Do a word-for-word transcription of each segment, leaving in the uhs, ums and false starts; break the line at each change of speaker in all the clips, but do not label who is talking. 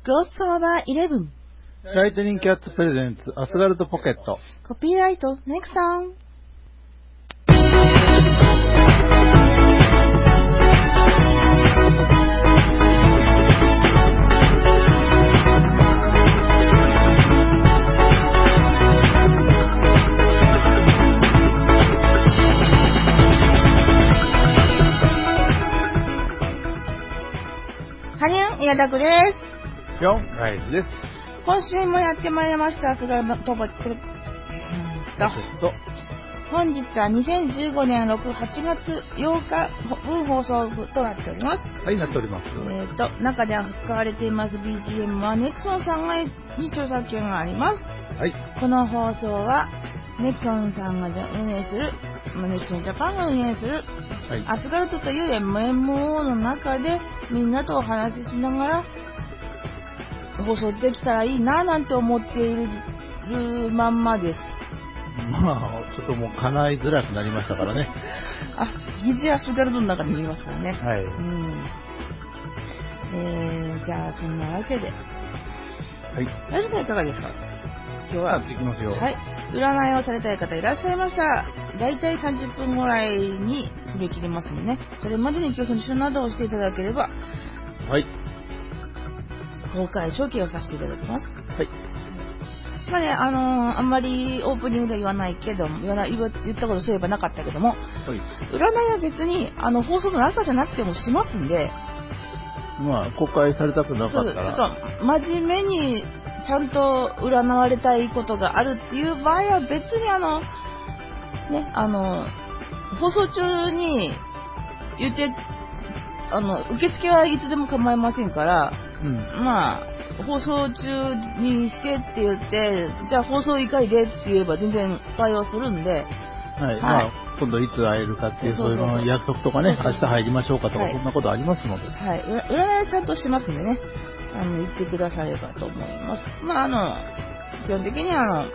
クロスオーバーイレブン
ライトニングキャッツプレゼンツアスガルトポケット
コピーライトネクソン。はにゅん、宮田くです。
よん、ライズです。
今週もやってまいりました。アスガルトポケット。本日はにせんじゅうごねんろく、はちがつようか分放送となっております。
はい、なっております。
えっと、中で使われています ビージーエム はネクソンさんがに著作権があります。
はい。
この放送はネクソンさんが運営する、ネクソンジャパンが運営する、はい、アスガルトという エムエムオー の中でみんなとお話ししながら放送できたらいいななんて思っているまんまです。
まあ、ちょっともう叶いづらくなりましたからね。
あ、疑似アスガルトの中にいますからね。
はい。
うん。えー、じゃあそんなわけで。はい。ラジさんいかがですか？今日は。
できますよ。
はい。占いをされたい方いらっしゃいました。だいたいさんじゅっぷんぐらいに締め切りますのでね。それまでに今日復習などをしていただければ。
はい。
公開処刑をさせていただきます。
はい。
まあね、あのー、あんまりオープニングでは言わないけども、言わない言ったことそういえばなかったけども、はい、占いは別にあの放送の中じゃなくてもしますんで、
まあ公開されたくなかったら、
ちょっと真面目にちゃんと占われたいことがあるっていう場合は別にあのねあの放送中に言ってあの受付はいつでも構いませんから、うん、まあ。放送中にしてって言ってじゃあ放送以外でって言えば全然対応するんで、はい
はい、まあ今度いつ会えるかっていうそういうの約束とかね、明日入りましょうかとか、はい、そんなことありますので、
はい、占いちゃんとしますんでね、あの言ってくださればと思います。まああの基本的にあの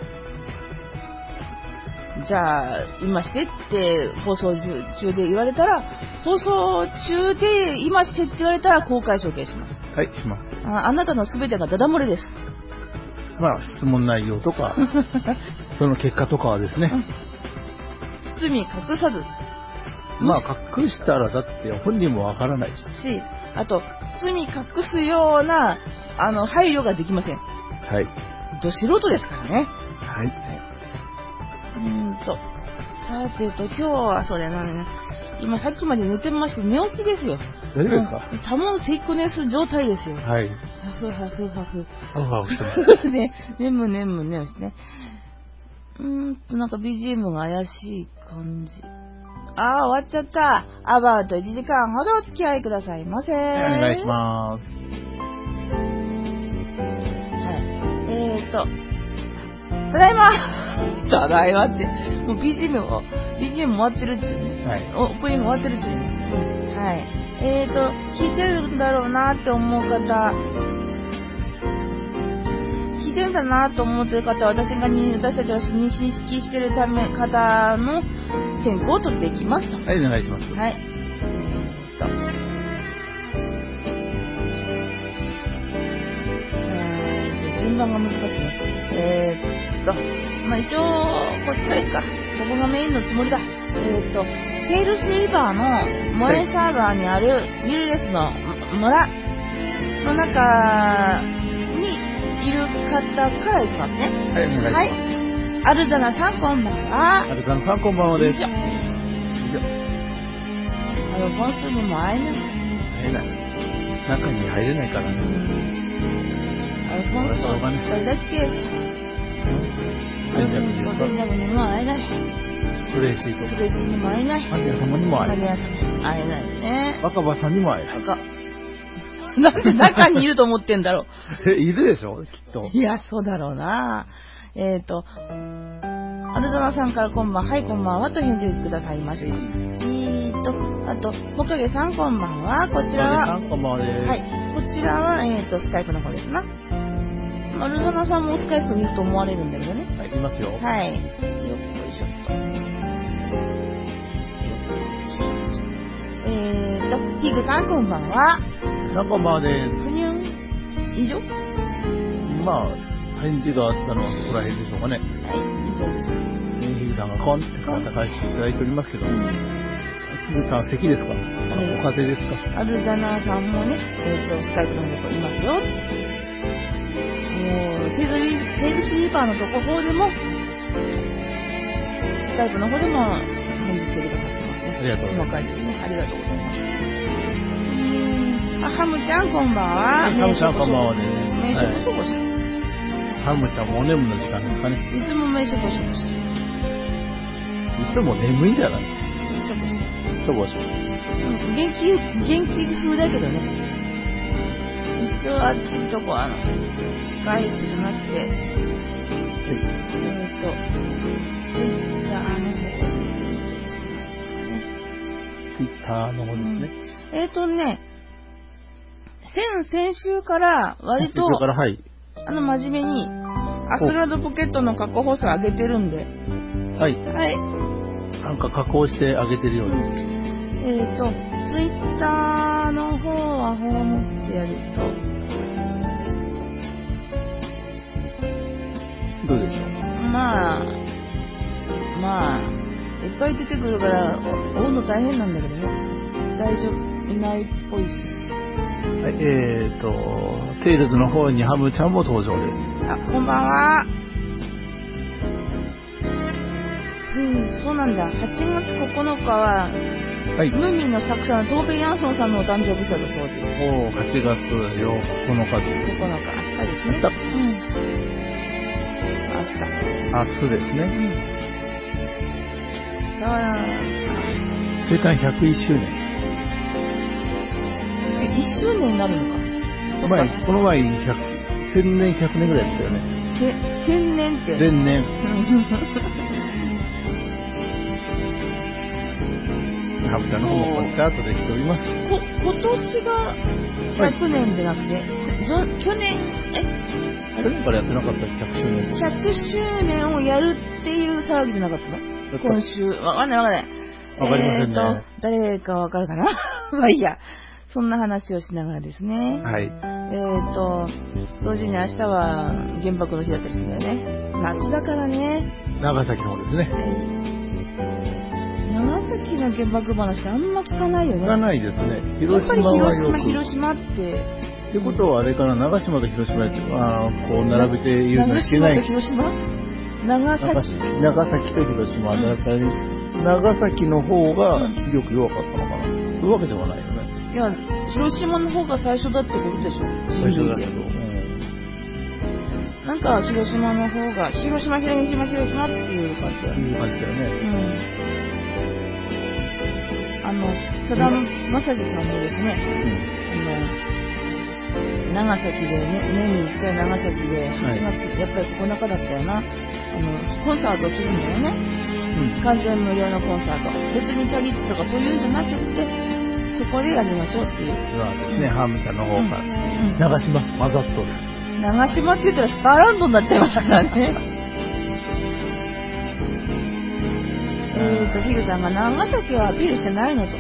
じゃあ今してって放送中で言われたら放送中で今してって言われたら公開処刑します。
はい、します。
あ, あなたのすべてがダダ漏れです。
まあ質問内容とかその結果とかはですね、
包み隠さず、
まあ隠したらだって本人もわからないし、
しあと包み隠すようなあの配慮ができません。
はい。
ど素人ですからね。
はい。
うーんとさてと今日はそうだよね。今さっきまで寝てまして寝起きですよ。
大丈夫ですか？
サモンセイコネス状態ですよ。
はい。
ハフハフハフ。
ハフハフしてます。
ね、眠眠眠してね。うーんとなんか ビージーエム が怪しい感じ。ああ終わっちゃった。アバウトいちじかんほどお付き合いくださいませ。お
願いします。
はい。えーとただいまただいまってもう ビージーエム を ビージーエム 終わってるっていうね。はい。オープニング終わってるっていうね。うん、はい。えーと、聞いてるんだろうなって思う方、聞いてるんだなと思ってる方、私がに、私たちが認識してるため、方の選考を取っていきますと。
はい、お願いします。
はい。えーと、えーと、順番が難しいね。えーと、まあ、一応、こっちからいいか。ここがメインのつもりだ。えーと、テイルスリバーの萌えサーバーにあるミルレスの村の中にいる方からいきますね。
はい、お願いします。はい。
アルダナさんこんばんは。
アルダナさんこんばんはです。
以上。以上。あの、本数にも会えない。
会えない。中に入れないからね。
あの、本数それだけ。
ベンジャムですか？
ベンジャムにも会えない。
トレイシーとか。
トレイシーにも会えない。
マリア様にも会えない。
マリア様にも会えないね。
若葉さんにも会えない。
なんで中にいると思ってんだろ
う。え、いるでしょきっと。
いや、そうだろうな。えっと、アルドナさんからこんばんは。はい、こんばんはと返事くださいました。えーと、あと、もかげさんこんばんは。こちらは、
もかげさんこんばんはです。
はい、こちらは、えっと、スカイプの方ですな。アルドナさんもスカイプにいると思われるんだけどね。
はい、いますよ。
はい。よっこいしょっと。えーと、ヒグさんこんばんは。
さんこんばんはです。
ふにゅん。 以上？
まあ、返事があったのはそこら辺でしょうかね。
はい、以上です。
えー、ひぐさんがコンってまた返していただいておりますけど、ひぐさんは咳ですか？お風邪ですか？
アルダナさんもね、えっ、ー、と、スカイプの猫いますよ。もう、テールスイーパーのとこ方でも、スカイプの方でも返事してくださってますね。
ありがとうございます。
細かいですね。ありがとうございます。あ、ハムちゃんこんばんは。
ハムちゃんこんばんはね。
名所こそこし。
ハムちゃんもお眠の時間ですかね。
いつも名所こそこし。
いつも眠いんじゃない？
しょぼし。
しょぼしょぼ。
元気、元気風だけどね。一応あっちのとこあの、スカイプじゃなくて、はい、えっ、ー、と、ツイッターの方
ツイッターの方ですね。
うん、えっ、ー、とね、先、先週から割と、
先週からはい。
あの、真面目に、アスラードポケットの過去放送上げてるんで。
はい。
はい。
なんか加工してあげてるようです。
えっ、ー、と、ツイッターの方はホームってやると、
どうでしょう？
まあ、まあ、いっぱい出てくるから、追うの大変なんだけどね。大丈夫、いないっぽいし。
はい、えーと、テイルズの方にハムちゃんも登場です。
あ、こんばんは。うん、そうなんだ。はちがつここのかは、はい、ムーミンの作者のトーベ・ヤンソンさんのお誕生日だそうです。
おー、はちがつよっか、ここのかです。
ここのか、明日ですね。
明日。
うん。明日。
明日ですね。うん。
さあ、
生誕ひゃくいっしゅうねん。
え、いっしゅうねんになるのか。
前、この前、せんねん、ひゃくねんぐらいだったよね。
せ、千年って。
千年。ハムちゃんの方もこうチャートで来ております。
こ、今年がひゃくねんじゃなくて、はい、去年、え
去年からやってなかったひゃくしゅうねん。
ひゃくしゅうねんをやるっていう騒ぎじゃなかったの？今週。わかんないわかんない。
わかりませんね。
えーと、誰かわかるかなまあいいや。そんな話をしながらですね。
はい。
えーと、同時に明日は原爆の日だったりするんだよね。夏だからね。
長崎の方ですね。はい、
長崎の原爆話あんま聞かないよね。
聞かないですね。広島はよく。
広島、広島って。
ってことはあれかな、長島と広島って、あこう並べて言うのはいけない。
長島と広島？長崎。
長崎と広島だったり、うん、長崎の方がよく弱かったのかな。そういうわけではないよね。
いや、広島の方が最初だってことでしょ。
最初だけど。うん、
なんか広島の方が、広島、広島、広島っていう感じだよね。
いう感じだよね。
うん。あの、さだまさしさんもですね、うん、あの、長崎で、ね、年にいっかい長崎で、はちがつ、やっぱりここの中だったよな、あの、コンサートするんだよね。うん、完全無料のコンサート。別にチャリッツとかそういうんじゃなくって、そこでやりましょうっていう。
そうですね、うん、ハムちゃんの方から。うんうん、長島、混ざっとる。
長島って言ったらスターランドになっちゃいますからね。えっと、ヒグさんが長崎はアピールしてないのと。アピ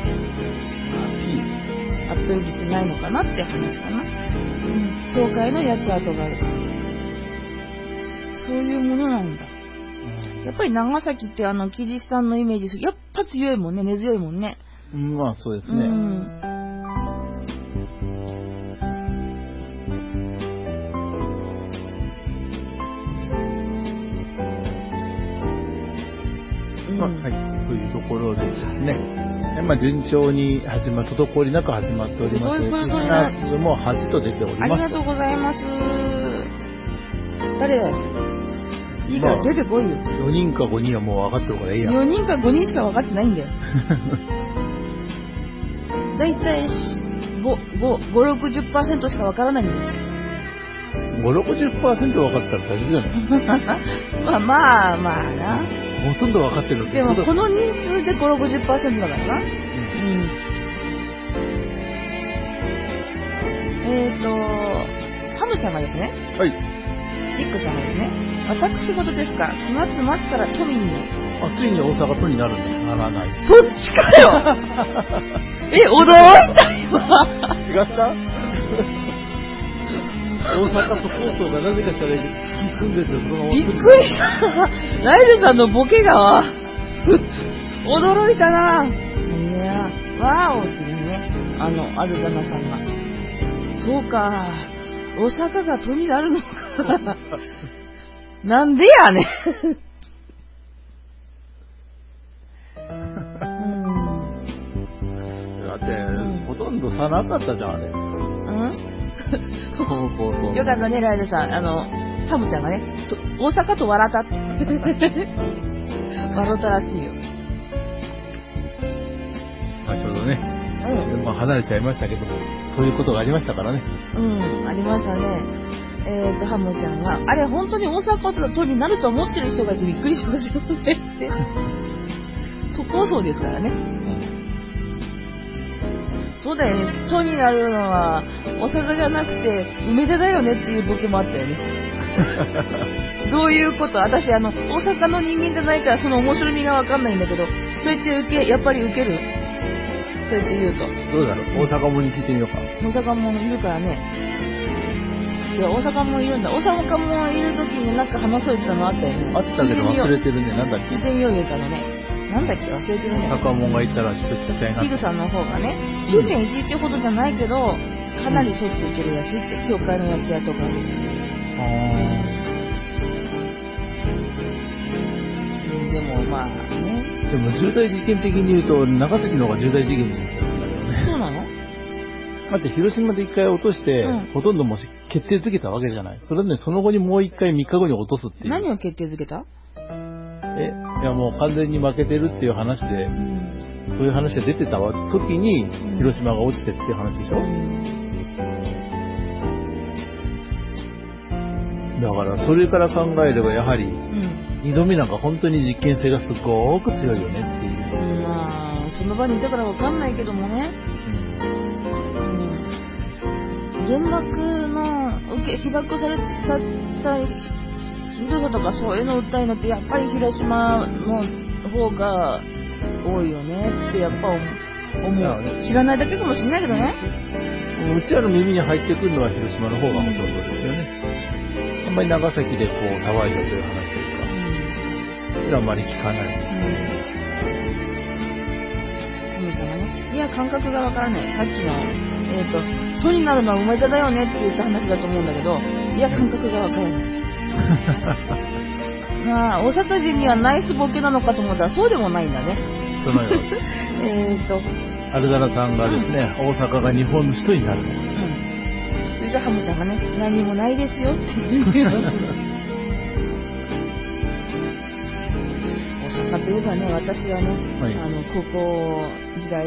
ールしてないのかなって話かな。うん。教会の焼き跡があるから。そういうものなんだ。やっぱり長崎ってあの、キリシタンのイメージする。やっぱ強いもんね、根強いもんね。
うん、まあそうですね。うん。まあ、はい、というところでですね、まあ、順調に始ま、滞りなく始まっております。リスナー数もはちと出ております。
ありがとうございます。誰いいから出てこいよ。
まあ、よにんかごにんはもう分かってるからいいや。
よにんかごにんしか分かってないんだよ。だいたいご、ご、ろくじゅっパーセントしか分からないんだよ。
ご、ろくじゅっパーセント 分かったら大丈夫じゃない
まあまあまあな。
ほとんど分かってる。
でもこの人数でご、ろくじゅっパーセント だからな。うん。うん、えっ、ー、と、ハムちゃんがですね。
はい。
ジックさんがですね。私事ですが、くがつ末から都民に。
あ、ついに大阪都になるんです。ならない。
そっちかよえ、驚いた今。
違った大阪と高層がなぜかしたら引くんですよ、そのまま。
びっくりした。ライルさんのボケが驚いたな。いや、ワーオっていうね、あの、アルダナさんが。そうか、大阪が都になるのか。なんでやねん。
だって、うん、ほとんど差なかったじゃん、あれ。
うん
そうそうそう。
よかったね、ライルさん。あの、ハムちゃんがね、大阪と笑ったって。笑ったらしいよ。
まあちょうどね、うん、まあ離れちゃいましたけど、そういうことがありましたからね。
うん、ありましたね。えっと、ハムちゃんが、あれ本当に大阪都になると思ってる人がいてびっくりしますよねって。都構想ですからね。うん、そうだよね、都になるのは大阪じゃなくて梅田だよねっていうボケもあったよね。どういうこと？私あの大阪の人間じゃないからその面白みがわかんないんだけど、そうやって受けやっぱり受ける？そうやって言うと
どうだろう、大阪もに聞いてみようか。
大阪もいるからね。いや、大阪もいるんだ。大阪もいるときになんか話そうってたのあったよね。
あったけど忘れてるね。なんだっけ。
聞いてみよう言うたのね。なんだっけ忘れてるね。
大阪もんがいたらちょっと聞きたいな。
ヒグさんの方がね、きゅうてんいちいち ほどじゃないけど、かなりしょっちゅう受けるらしいって、教会の焼き屋とか。あー。でもまあね。
でも重大事件的に言うと長崎の方が重大事件ですよね。
そうなの？
だって広島で一回落として、うん、ほとんどもう決定づけたわけじゃない。それで、ね、その後にもう一回みっかごに落とすっていう。
何を決定づけた？
え、いやもう完全に負けてるっていう話で、うん、そういう話が出てた時に、うん、広島が落ちてっていう話でしょ、うん、だからそれから考えればやはり、うん、にどめなんか本当に実験性がすごく強いよねっていう。
うん、まあその場にいたからわかんないけどもね、うん、原爆の受け被爆されたひどさとかそういうのを訴えるのってやっぱり広島の方が多いよねってやっぱ思う。知らないだけかもしれないけどね。
うちらの耳に入ってくるのは広島の方がほとんどですよね。あんまり長崎でこう騒いだという話というか、それはあんまり聞かない。
うん。さんがね、いや感覚がわからない。さっきのえっ、ー、と都になるのは梅田だよねって言った話だと思うんだけど、いや感覚がわからない。まあ、大阪人にはナイスボケなのかと思ったらそうでもないんだね。
そのよう
えっと
アルダナさんがですね、うん、大阪が日本の首都になるの。うん。
それじゃハムちゃんがね、何もないですよって言う。大阪といえばね、私はね、はい、あの高校時代、うん、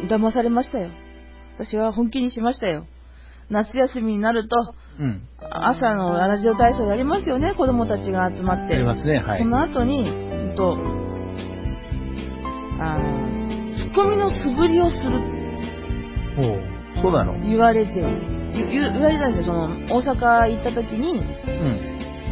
騙されましたよ。私は本気にしましたよ。夏休みになると、うん、朝のラジオ体操やりますよね、子供たちが集まって。
やりますね、はい。
その後に、うんと、あの、ツッコミの素振りをする。
おう、そうなの？
言われて、言, 言われたんですよ、その、大阪行った時に、うん、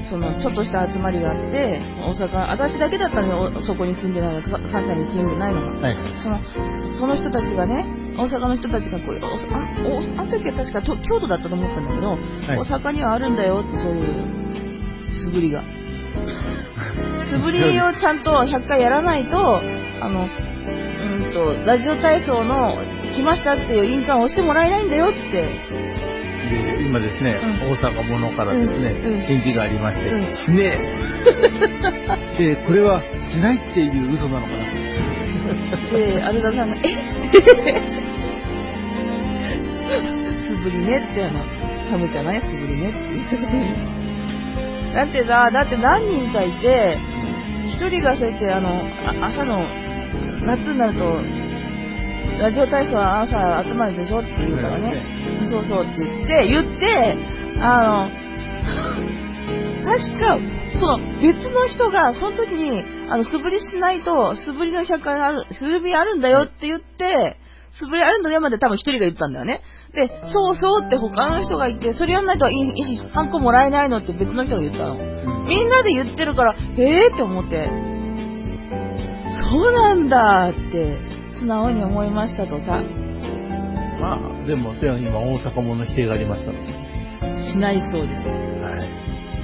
その、ちょっとした集まりがあって、大阪、私だけだったのよ、そこに住んでないの、関西に住んでないのが。はい。その、その人たちがね、大阪の人たちがこう、あ, あ, あの時は確か京都だったと思ったんだけど、はい、大阪にはあるんだよってそういう素振りが素振りをちゃんとひゃっかいやらないとあのうんとラジオ体操の来ましたっていう印鑑を押してもらえないんだよって
で今ですね、うん、大阪ものからですね、うん、返事がありまして、うん、しねえでこれはしないっていう嘘なのかな
で、アルダさんが、えって素振りねって、あの、ハムちゃんがね、素振りねって言う。だってさ、だって何人かいて、一人がそうやって、あの、あ朝の、夏になると、ラジオ体操は朝集まるでしょって言うからね、そうそうって言って、言って、あの、確か、その別の人がその時にあの素振りしないと素振りのひゃっかいある素振りあるんだよって言って素振りあるんだよまで多分一人が言ったんだよね。でそうそうって他の人が言ってそれやんないとハンコもらえないのって別の人が言ったの。みんなで言ってるからへーって思ってそうなんだって素直に思いましたとさ。
まあでも、でも今大阪もの否定がありましたので。
しないそうです。
はい。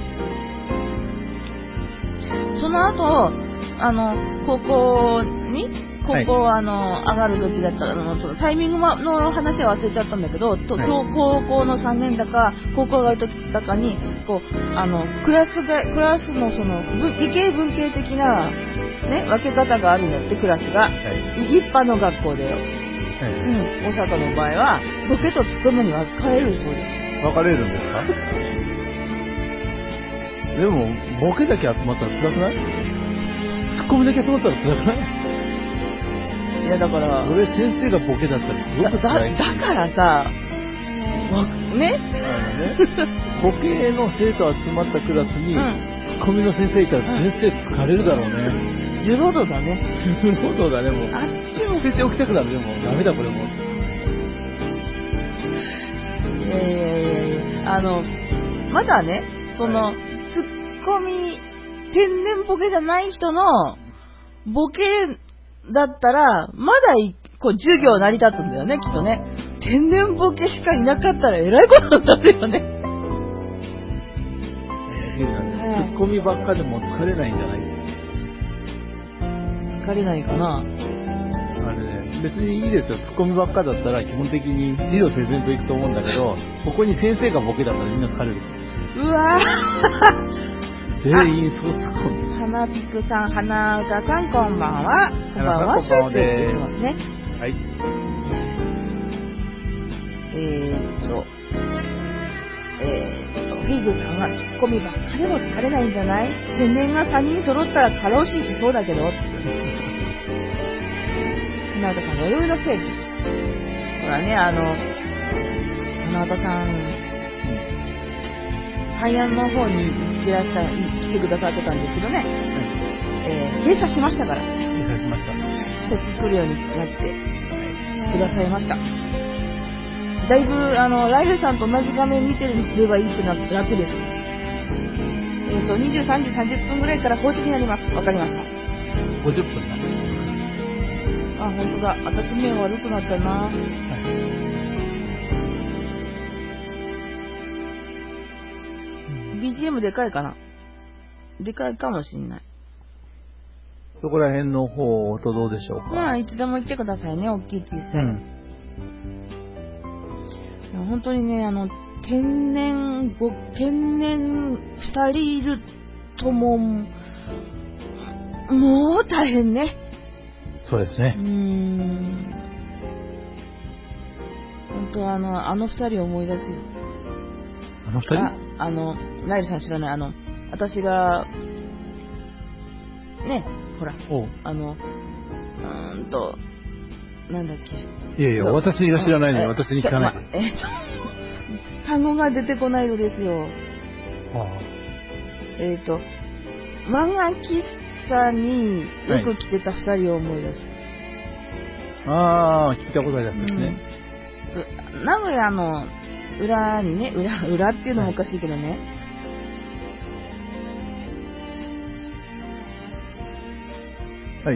その後、あの、高校に、高校、はい、あの、上がる時だったの、そのタイミングの話は忘れちゃったんだけど、と、はい、高校のさんねんだか、高校上がる時だかに、こう、あの、クラスが、クラスのその、理系文系的な、ね、分け方があるんだって、クラスが。はい、一般の学校でよ。はい、うん、大阪の場合は、ボケとツッコミに分かれるそうです。
分かれるんですか？でも、ボケだけ集まったら辛くない？ツッコミだけ集まったら辛くない？
いやだから、
俺先生がボケだったらすごく辛い。
だ、だからさ、わね、
あのね、ボケの生徒集まったクラスに、うん、ツッコミの先生いたら先生疲れるだろうね。
じゅうごどだね。
じゅうごどだね、もう。
あっちも。
先生起きたくなるね、もう。ダメだ、これもう。
いやいやいやいや、あの、まだね、その、はい、ツッコミ、天然ボケじゃない人の、ボケ、だったら、まだいこう授業成り立つんだよね、きっとね。天然ボケしかいなかったらえらいことになるよね。
ツッコミばっかでも疲れないんじゃない？
疲れないかな。
あれね、別にいいですよ。ツッコミばっかだったら基本的に理路整然といくと思うんだけど、ここに先生がボケだったらみんな疲れる。
うわぁ。
全員そうツッコミ。
花ピクさん、花歌さん、こんばんは。こんばんは、シューって言ってますね。
はい。
えーっと、えーっと、フィグさんはツッコミばっかでも疲れないんじゃない？天然がさんにん揃ったら過労死しそうだけど。花歌さん、弥生の世紀。ほらね、あの、花歌さん、海岸の方に行ってらした、来てくださってたんですけどね、はい、えー、閉鎖しましたから。
閉鎖しました。
こっち来るようになってくださいました。だいぶ、あの、ライルさんと同じ画面見てればいいってなって楽です。えっと、にじゅうさんじさんじゅっぷんぐらいから放置になります。わかりました。
ごじゅっぷんだ。
あ、ほんとだ。私目悪くなったな。はい、ビージーエム でかいかな？でかいかもしんない。
そこら辺の方とどうでしょうか？
まあ、いつでも言ってくださいね、大きい小さい。うん、本当にね、あの、天然、ご、天然二人いるとも、もう大変ね。
そうですね。
うーん。本当あの、あの二人思い出すよ。
あの二人？
あ、あの、ライルさん知らない、あの、私が、ね、ほら、あの、うーんと、なんだっけ。
いやいや、私が知らないのに私に聞かない。ま、
えっと、単語が出てこないのですよ。
はあ、
えっと、漫画喫茶によく来てた二人を思い出す。
はい、ああ、聞いたことありますね、
うん。名古屋の裏にね、裏、裏っていうのもおかしいけどね。
はい。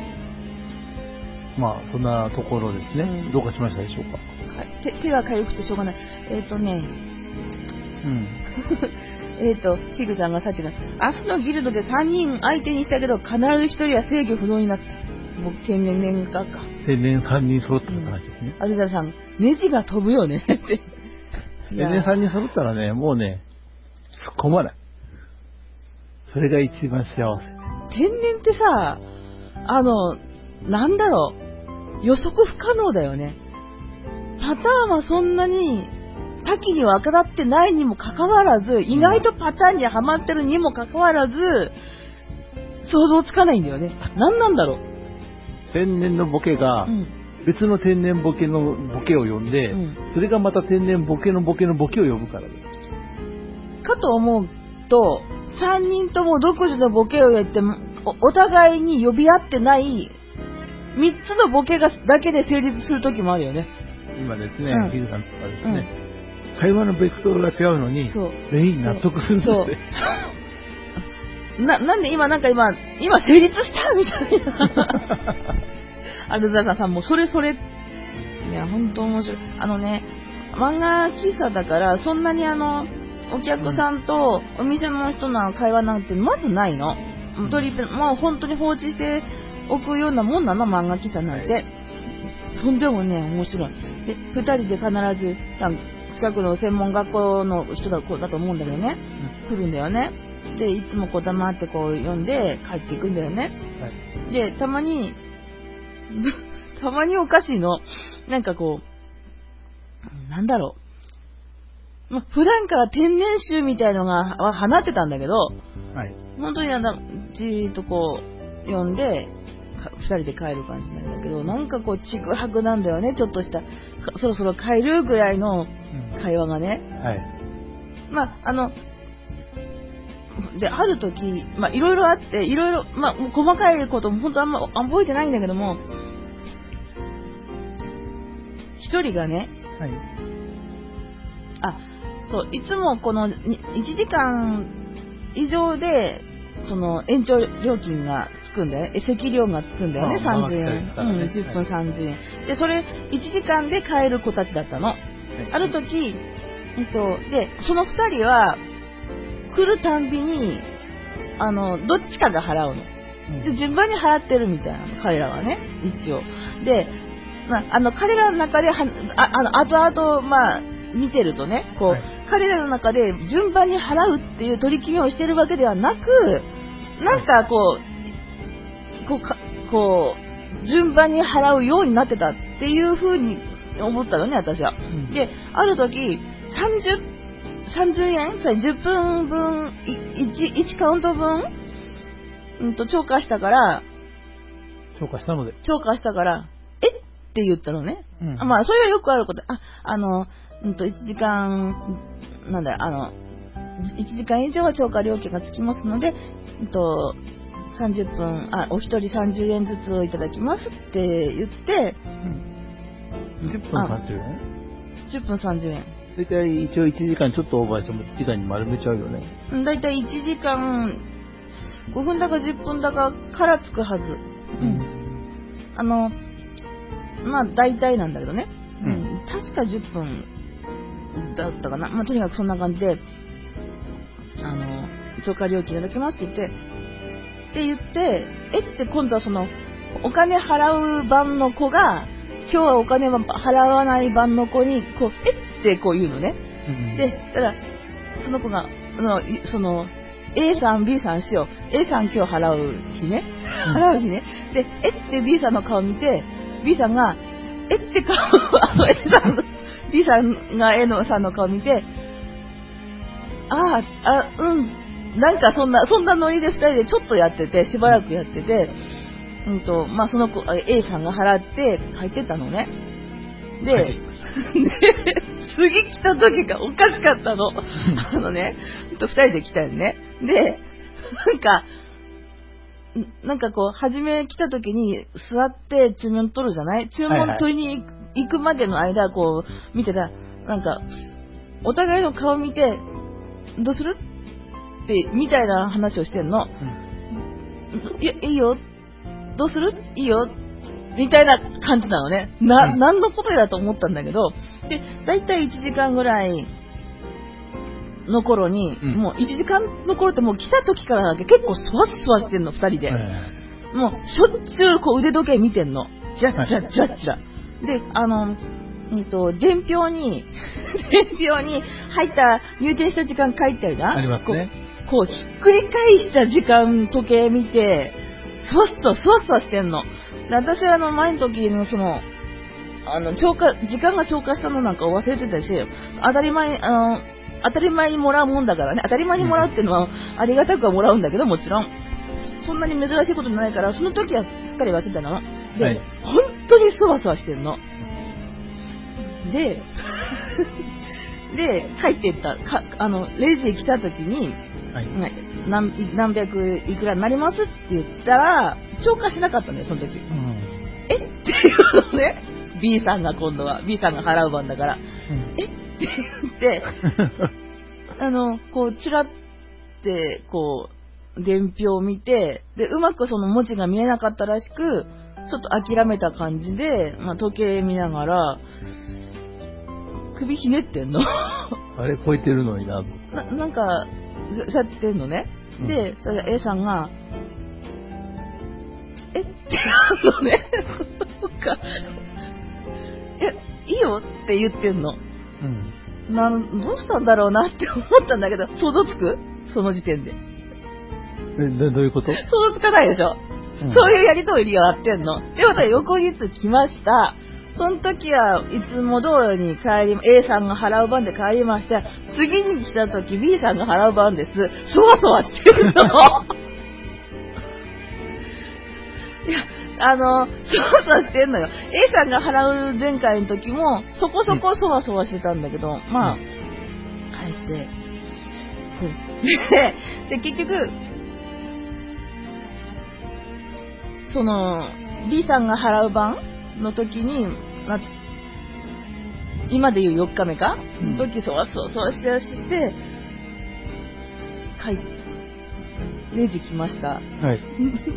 まあ、そんなところですね。うん、どうかしましたでしょうか。
手, 手が痒くてしょうがない。えっ、ー、とね、
うん。
えっと、ヒグさんがさっきの、明日のギルドでさんにん相手にしたけど、必ずひとりは制御不能になった。僕、天然年間か。
天然さんにん揃った話ですね。
アルザさん、ネジが飛ぶよねって。
天然さんにん揃ったらね、もうね、突っ込まない。それが一番幸せ。
天然ってさ、あの、なんだろう、予測不可能だよね。パターンはそんなに多岐に分かってないにもかかわらず、意外とパターンにはまってるにもかかわらず、想像つかないんだよね。何なんだろう。
天然のボケが、別の天然ボケのボケを呼んで、うん、それがまた天然ボケのボケのボケを呼ぶからです。
かと思うと、さんにんとも独自のボケをやっても、お, お互いに呼び合ってないみっつのボケがだけで成立する時もあるよね。
今ですね、ヒグさんとかですね、うん、会話のベクトルが違うのに全員納得するんですね。
な, なんで今なんか今今成立したみたいな。アルザーさんもそれそれいや、ほんと面白い。あのね、漫画喫茶だから、そんなにあの、お客さんとお店の人の会話なんてまずないの。うん、トリップ、まあ本当に放置しておくようなもんなの、漫画喫茶なんて。はい、そんでもね、面白い。で、二人で必ず、近くの専門学校の人だだと思うんだけどね、うん、来るんだよね。で、いつもこう黙ってこう読んで帰っていくんだよね。はい、で、たまに、たまにおかしいの。なんかこう、なんだろう。ま、普段から天然臭みたいのが放ってたんだけど、はい、本当になんだ、じーっとこう、読んで、二人で帰る感じなんだけど、なんかこう、ちぐはぐなんだよね、ちょっとした、そろそろ帰るぐらいの会話がね。うん、はい。まあ、あの、で、ある時、まあ、いろいろあって、いろいろ、まあ、細かいことも本当あんま覚えてないんだけども、一人がね、はい。あ、そう、いつもこのいちじかん以上で、その延長料金がつくんだよね。席料がつくんだよね、さんじゅうえん。ね、うん、じゅっぷんさんじゅうえん。はい、で、それ、いちじかんで買える子たちだったの。はい、ある時、えっと、で、そのふたりは、来るたんびに、あの、どっちかが払うの。で、順番に払ってるみたいなの、彼らはね、一応。で、まあ、あの、彼らの中では、あ、あの、後々、まあ、見てるとね、こう、はい、彼らの中で順番に払うっていう取り決めをしてるわけではなく、なんかこう、こう、かこう、順番に払うようになってたっていう風に思ったのね、私は。うん、で、ある時、さんじゅう、さんじゅうえん、それじゅっぷんぶん、いち、いちカウント分、うんと、超過したから、
超過したので。
超過したから、えって言ったのね。うん、まあ、それはよくあること。あ、あの、うんと、いちじかん、なんだよ、あの、いちじかん以上は超過料金がつきますので、うんと、さんじゅっぷん、あ、お一人さんじゅうえんずつをいただきますって言って、
うん、じゅっぷんさんじゅうえん ?
じゅっぷんさんじゅうえん。
だいたい一応いちじかんちょっとオーバーしてもいちじかんに丸めちゃうよね。
だいたいいちじかん、ごふんだかじゅっぷんだかからつくはず。うん。あの、まあ大体なんだけどね。うん。確かじゅっぷんだったかな。まあとにかくそんな感じで、あの、超過料金いただきますって言って、って言って、えって今度はその、お金払う番の子が、今日はお金は払わない番の子に、こう、えってこう言うのね。うん、で、ただ、その子が、その、その、A さん、B さんしよう。A さん今日払う日ね。払う日ね。で、えって B さんの顔見て、B さんが、えって顔、あの A さんの、B さんが A のさんの顔見て、ああ、あ、うん、なんかそんな、そんなノリで二人でちょっとやってて、しばらくやってて、うんと、まあその子、A さんが払って帰ってたのね。で、で次来た時がおかしかったの。あのね、二人で来たよね。で、なんか、なんかこう、初め来た時に座って注文取るじゃない？注文取りに行くまでの間、こう、見てたら、なんか、お互いの顔見て、どうするって、みたいな話をしてんの。うん、いや、いいよ。どうするいいよ。みたいな感じなのね。な、うん、何のことやと思ったんだけど、で、だいたいいちじかんぐらいの頃に、うん、もういちじかんの頃ってもう来た時からだけ結構そわそわしてんの、二人で。もう、しょっちゅうこう腕時計見てんの。じゃっじゃっじゃっじゃ。で、あの、うんと、伝票に、伝票に入った入店した時間書いてあるじゃん。
ありますね。
こう、こうひっくり返した時間時計見て、そわっと、そわそわしてんの。で私はあの前の時のその、あの、超過、時間が超過したのなんか忘れてたし、当たり前、あの、当たり前にもらうもんだからね、当たり前にもらうっていうのはありがたくはもらうんだけど、もちろん。そんなに珍しいことないから、その時はすっかり忘れたの。で、はい、本当にそわそわしてんの。で、で、帰っていった、かあの、レジ来た時に、はい、何, 何百いくらになりますって言ったら、超過しなかったのよ、その時。うん、えっていうのね、B さんが今度は、B さんが払う番だから、うん、えって言って、あの、こう、チラって、こう、伝票を見て、で、うまくその文字が見えなかったらしく、 ちょっと諦めた感じで、まあ、時計見ながら、首ひねってんの。
あれ超えてるのにな。
な、なんか、そうやってんのね。で、それ A さんが、えってなるのね。なんか、え、いいよって言ってんの。うん。なん、どうしたんだろうなって思ったんだけど、想像つく？その時点で。
え、どどういうこと？
想像つかないでしょ、うん、そういうやりとりがやってんの。で、また翌日来ました。その時はいつも通りに帰り、A さんが払う番で帰りまして、次に来た時 B さんが払う番です。そわそわしてるの。いや、あの、そわそわしてんのよ。A さんが払う前回の時も、そこそこそわそわしてたんだけど、うん、まあ、帰って、で、で、結局、その、B さんが払う番の時に、な今でいうよっかめか、うん、の時そわそわしてして、帰って、レジ来ました。はい。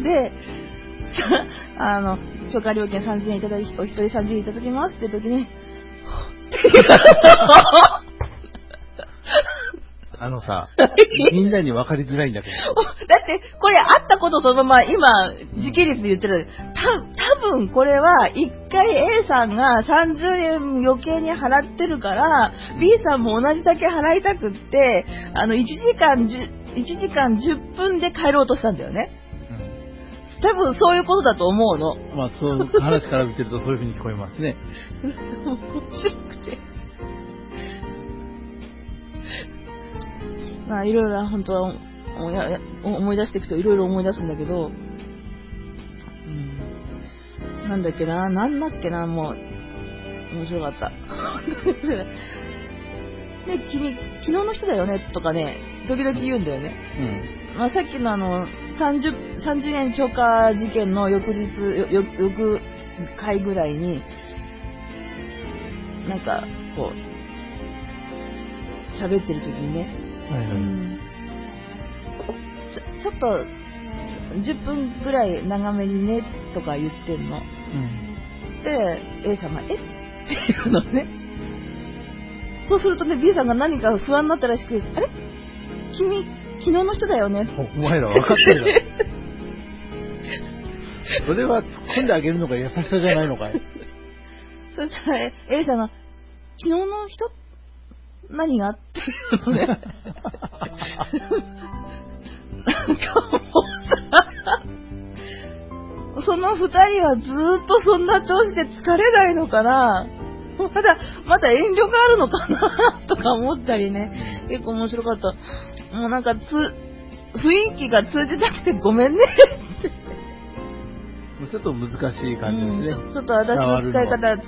で、あの、超過料金さんじゅうえんいただき、お一人さんじゅうえんいただきますって時に、
あのさ、みんなに分かりづらいんだけど。
だって、これあったことそのまま、今、時系列で言ってる。た、多分これは、一回 A さんがさんじゅうえん余計に払ってるから、B さんも同じだけ払いたくって、あの、いちじかん、いちじかんじゅっぷんで帰ろうとしたんだよね。うん、多分そういうことだと思うの。
まあ、そう、話から見てるとそういう風に聞こえますね。
面白くて。まあ、いろいろ本当は思い出していくといろいろ思い出すんだけど、うん、なんだっけな、なんだっけな、もう面白かった。で、君昨日の人だよねとかね、時々言うんだよね。うん、まあ、さっきのあのさんじゅう、さんじゅうえん超過事件の翌日よ翌回ぐらいになんかこう喋ってる時にね。はいはい、うん、ちょ、ちょっとじゅっぷんぐらい長めにねとか言ってんの、うん、で A さんがえっていうのね。そうするとね B さんが何か不安になったらしく、あれ君昨日の人だよね。
お前ら分かってるだろ。それは突っ込んであげるのが優しさじゃないのかい。
そしたら A さんが昨日の人何がっていうのね。なんかもうさ、その二人はずーっとそんな調子で疲れないのかな、まだまだ遠慮があるのかなとか思ったりね、結構面白かった。もうなんかつ雰囲気が通じなくてごめんねって
ちょっと難しい感じですね。
うん、ちょっと私の使い方、うん、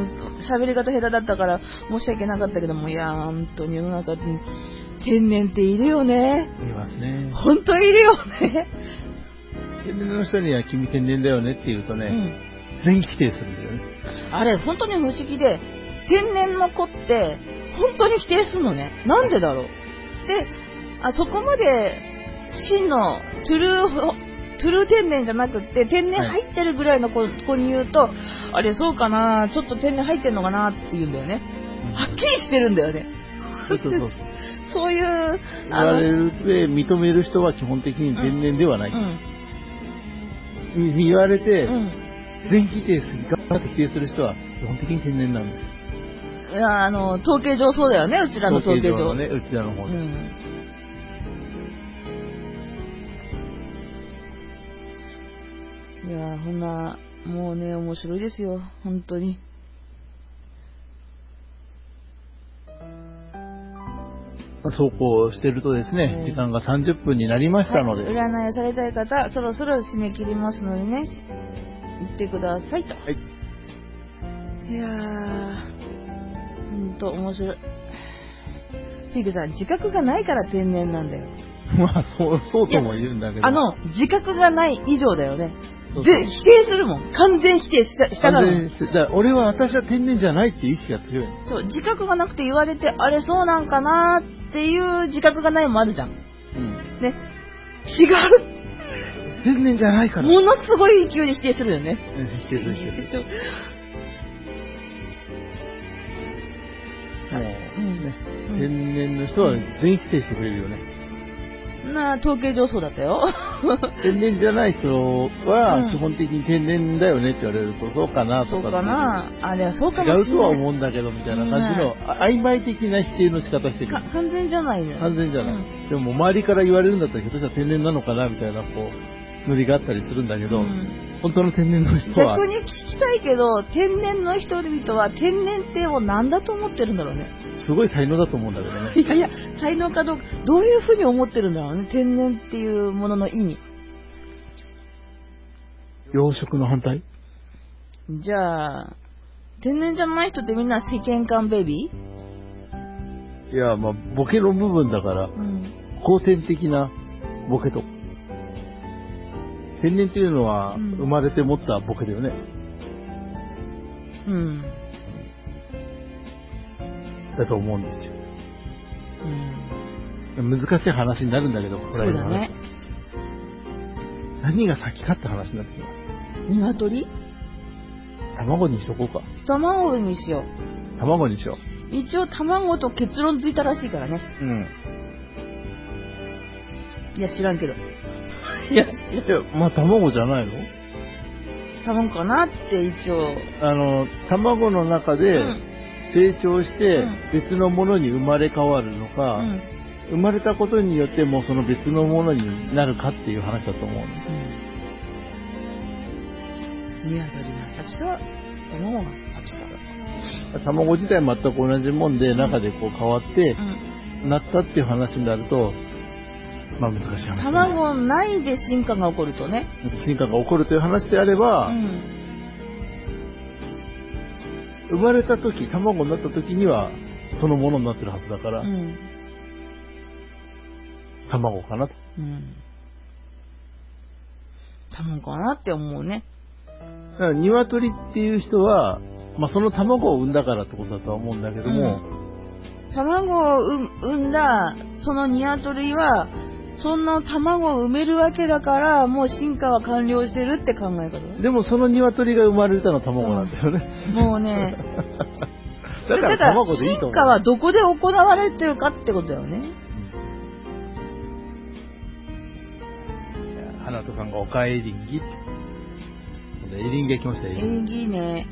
喋り方下手だったから申し訳なかったけども、いやー本当に世の中に天然っているよね。
いますね。
本当いるよね。
天然の人には君天然だよねって言うとね、うん、全否定するんだよね。
あれ本当に不思議で、天然の子って本当に否定するのね。なんでだろう。で、あそこまで真のトゥルートゥルー天然じゃなくって天然入ってるぐらいの 子,、はい、子に言うと、あれそうかな、ちょっと天然入ってんのかなって言うんだよね、うん、はっきりしてるんだよね。
そうそうそう
そういう
言われるで認める人は基本的に天然ではない、うんうん、言われて、うん、全否定する頑張って否定する人は基本的に天然なんです。
いや、あの統計上そうだよね、うちらの統計上、
統計上のね、うちらの方で、うん、
いや、ほんなもうね面白いですよ本当に。
走行してるとですね、えー、時間がさんじゅっぷんになりましたので、はい、
占いをされたい方そろそろ締め切りますのでね、行ってくださいと。はい、いやーほんと面白い。フィグさん、自覚がないから天然なんだよ。
まあそうそうとも言うんだけど、
あの自覚がない以上だよね。で否定するもん、完全否定したしたからだ
から俺は私は天然じゃないっていう意識が強い。
そう、自覚がなくて言われてあれそうなんかなっていう自覚がないもあるじゃん、うん、ね、違う
天然じゃないから。
ものすごい勢いで否定するよね。
否定する否定する。もうね、うん、天然の人は全否定してくれるよね。
な統計上そうだったよ。
天然じゃない人は基本的に天然だよねって言われると、そうかなとか。
そうかな。あ、でもそうかもしれない。
違うとは思うんだけどみたいな感じの曖昧的な否定の仕方してくる。
完全じゃないね。
完全じゃない。うん、でも周りから言われるんだったらひょっとしたら天然なのかなみたいなこうノリがあったりするんだけど、うん、本当の天然の人は。
逆に聞きたいけど、天然の人々は天然ってを何だと思ってるんだろうね。
すごい才能だと思うんだけどね。
いやいや、才能かどうか、どういうふうに思ってるんだろうね、天然っていうものの意味。
養殖の反対？
じゃあ、天然じゃない人ってみんな世間観ベビ
ー？いや、まあ、ボケの部分だから、うん、後天的なボケと。天然っていうのは、生まれて持ったボケだよね。
うん。
だと思うんですよ。うん、難しい話になるんだけど、これは。
そうだね。
何が先かって話になってきます。
鶏？
卵にしとこうか。
卵にしよ
う。卵にしよ
う。一応卵と結論ついたらしいからね。
うん。
いや、知らんけど。
いや、いや、まあ卵じゃないの？
卵かなって一応。
あの、卵の中で、うん成長して別のものに生まれ変わるのか、うん、生まれたことによってもうその別のものになるかっていう話だと思う、ね。
うん。鶏が先か、卵が先か。
卵自体全く同じもんで中でこう変わって、うん、なったっていう話になると、まあ難しい話、ね。
卵ないで進化が起こるとね。
進化が起こるという話であれば、うん生まれた時、卵になった時にはそのものになってるはずだから、うん、卵かなと、うん、
卵かなって思うね。
だから鶏っていう人は、まあ、その卵を産んだからってことだとは思うんだけども、
うん、卵を産んだその鶏はその卵を産めるわけだからもう進化は完了してるって考え方。
でもその鶏が生まれたのは卵なんだよね、
うん、もうね
だから卵でいいと思う。
進化はどこで行われてるかってことだよね、うん、
花とさんがおかえりんぎエリンギが来ましたよ。
エリンギね。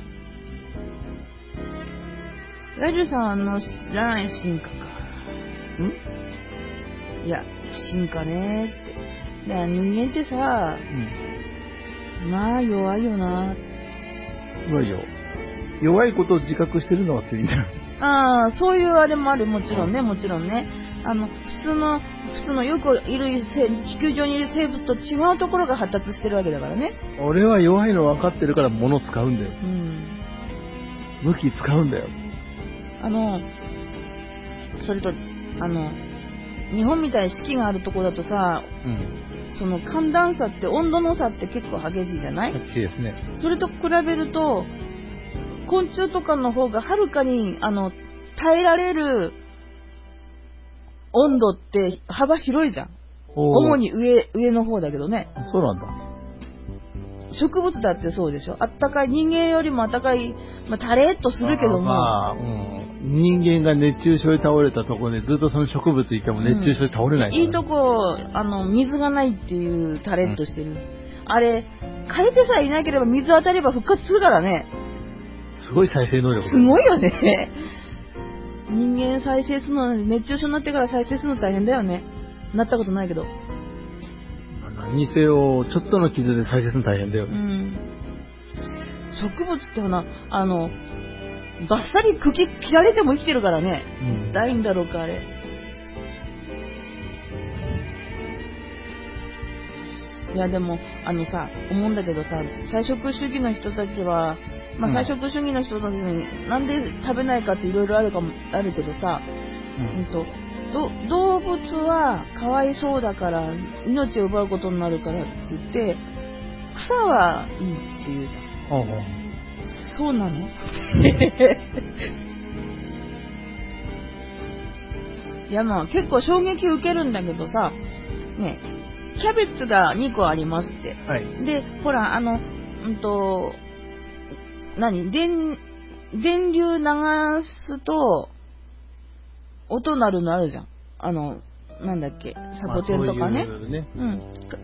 ラルさんの知らない進化か。んいや、進化ねって。だから人間ってさ、うん、まあ弱いよな。
弱いよ。弱いことを自覚してるのは釣りだよ。
ああ、そういうあれもある、もちろんね、もちろんね。あの、普通の、普通のよくいる地球上にいる生物と違うところが発達してるわけだからね。
俺は弱いの分かってるから物使うんだよ。うん。武器使うんだよ。
あの、それと、あの、日本みたいに四季があるところだとさ、うん、その寒暖差って温度の差って結構激しいじゃない？
激しいですね。
それと比べると昆虫とかの方がはるかにあの耐えられる温度って幅広いじゃん。主に上上の方だけどね。
そうなんだ。
植物だってそうでしょ。あったかい人間よりもあったかい、まあ、タレっとするけども。
まあうん、人間が熱中症で倒れたところでずっとその植物いても熱中症で倒れない、
うん、いいとこあの水がないっていうタレっとしてる、うん、あれ枯れてさえいなければ水当たれば復活するからね。
すごい再生能力。
すごいよね。人間再生するの熱中症になってから再生するの大変だよね。なったことないけど。
にせよちょっとの傷で再生するの大変だよね、うん、
植物ってほなあのバッサリ茎切られても生きてるからね、うん、痛いんだろうかあれ。いやでもあのさ思うんだけどさ菜食主義の人たちは、まあ、菜食主義の人たちになんで食べないかっていろいろあるかもあるけどさ、うんうんとど動物はかわいそうだから命を奪うことになるからって言って草はいいって言うじゃん。おうおうそうなの？いやまあ結構衝撃受けるんだけどさねキャベツがにこありますって。
はい。
で、ほら、あの、うんと、何電、電流流すと、音鳴るのあるじゃん。あの、なんだっけ、サボテンとかね。
まあ、そういうね。
うん。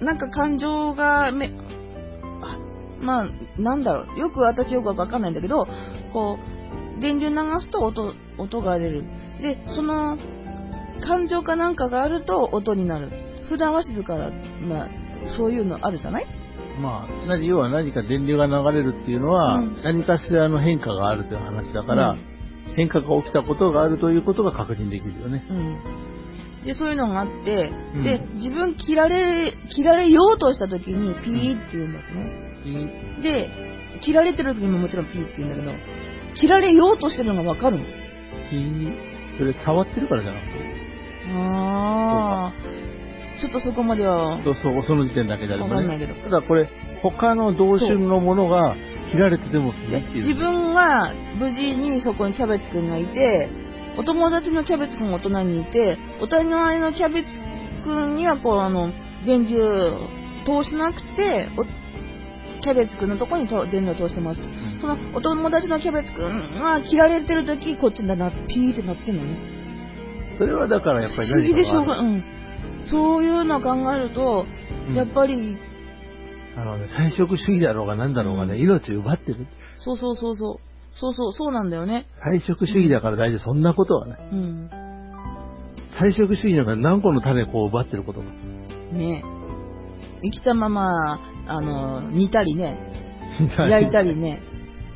なんか感情がめ、まあ、なんだろう。よく私よくわかんないんだけど、こう、電流流すと音、音が出る。で、その、感情かなんかがあると音になる。普段は静かな、まあ、そういうのあるじゃない？
まあ、何要は何か電流が流れるっていうのは、うん、何かしらの変化があるという話だから、うん、変化が起きたことがあるということが確認できるよね。
うん、で、そういうのがあって、うん、で、自分切られ、切られようとした時にピーって言うんですね。で、切られてる時にももちろんピーって言うんだけど、切られようとしてるのがわかるの。
ピー、それ触ってるからじゃなくて。
ああ。ちょっとそこまでは。
そうそう、その時点だけであればね。
わかんないけど。
ただこれ、他の同種のものが切られててもいいっていう。
自分は無事にそこにキャベツくんがいて、お友達のキャベツくんがお隣にいて、お隣のキャベツくんにはこう、あの、電流通しなくて、キャベツくんのところに電流を通してます。うん、そのお友達のキャベツくんが切られてるとき、こっちにな、ピーってなってんのね。
それはだからやっぱり
何かがある。不思議でしょうが、うん。そういうのを考えると、うん、やっぱり、
あのね、菜食主義だろうが何だろうがね、うん、命を奪ってる。
そうそうそうそう。そうそう、そうなんだよね。
菜食主義だから大丈夫、そんなことはない。うん。菜食主義だから何個の種こう奪ってることが。
ねえ。生きたまま、あの、煮たりね。焼いたりね。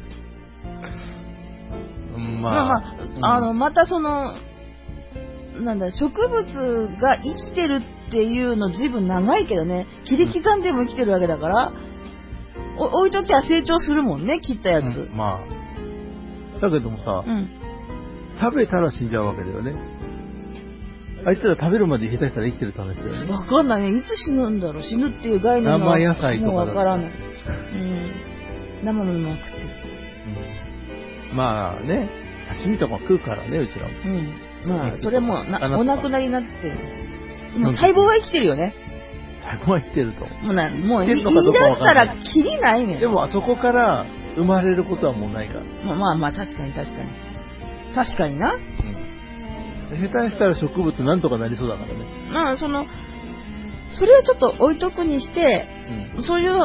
まあ、まあまあ、うん、あの、またその、なんだ、植物が生きてるっていうのずいぶん長いけどね、切り刻んでも生きてるわけだから、うん、お置いときゃ成長するもんね、切ったやつ。うん、
まあ。だけどもさ、うん、食べたら死んじゃうわけだよね。あいつら食べるまで下手したら生きてるって話だよね。
わかんないね。いつ死ぬんだろう。死ぬっていう概念が
生野菜とか
もうわからない。うん。生のものは食ってる。
うん、まあね、刺身とか食うからね、うちらも。
うん。まあ、それもなお亡くなりになってる。でも細胞は生きてるよね。
細胞は生きてると。
もうな、もう言い出したらキリないね。
でもあそこから生まれることはもうないから。
まあまあまあ、確かに確かに。確かにな。うん 。
下手したら植物なんとかなりそうだからね。
まあ、その、それをちょっと置いとくにして、うん、そういう、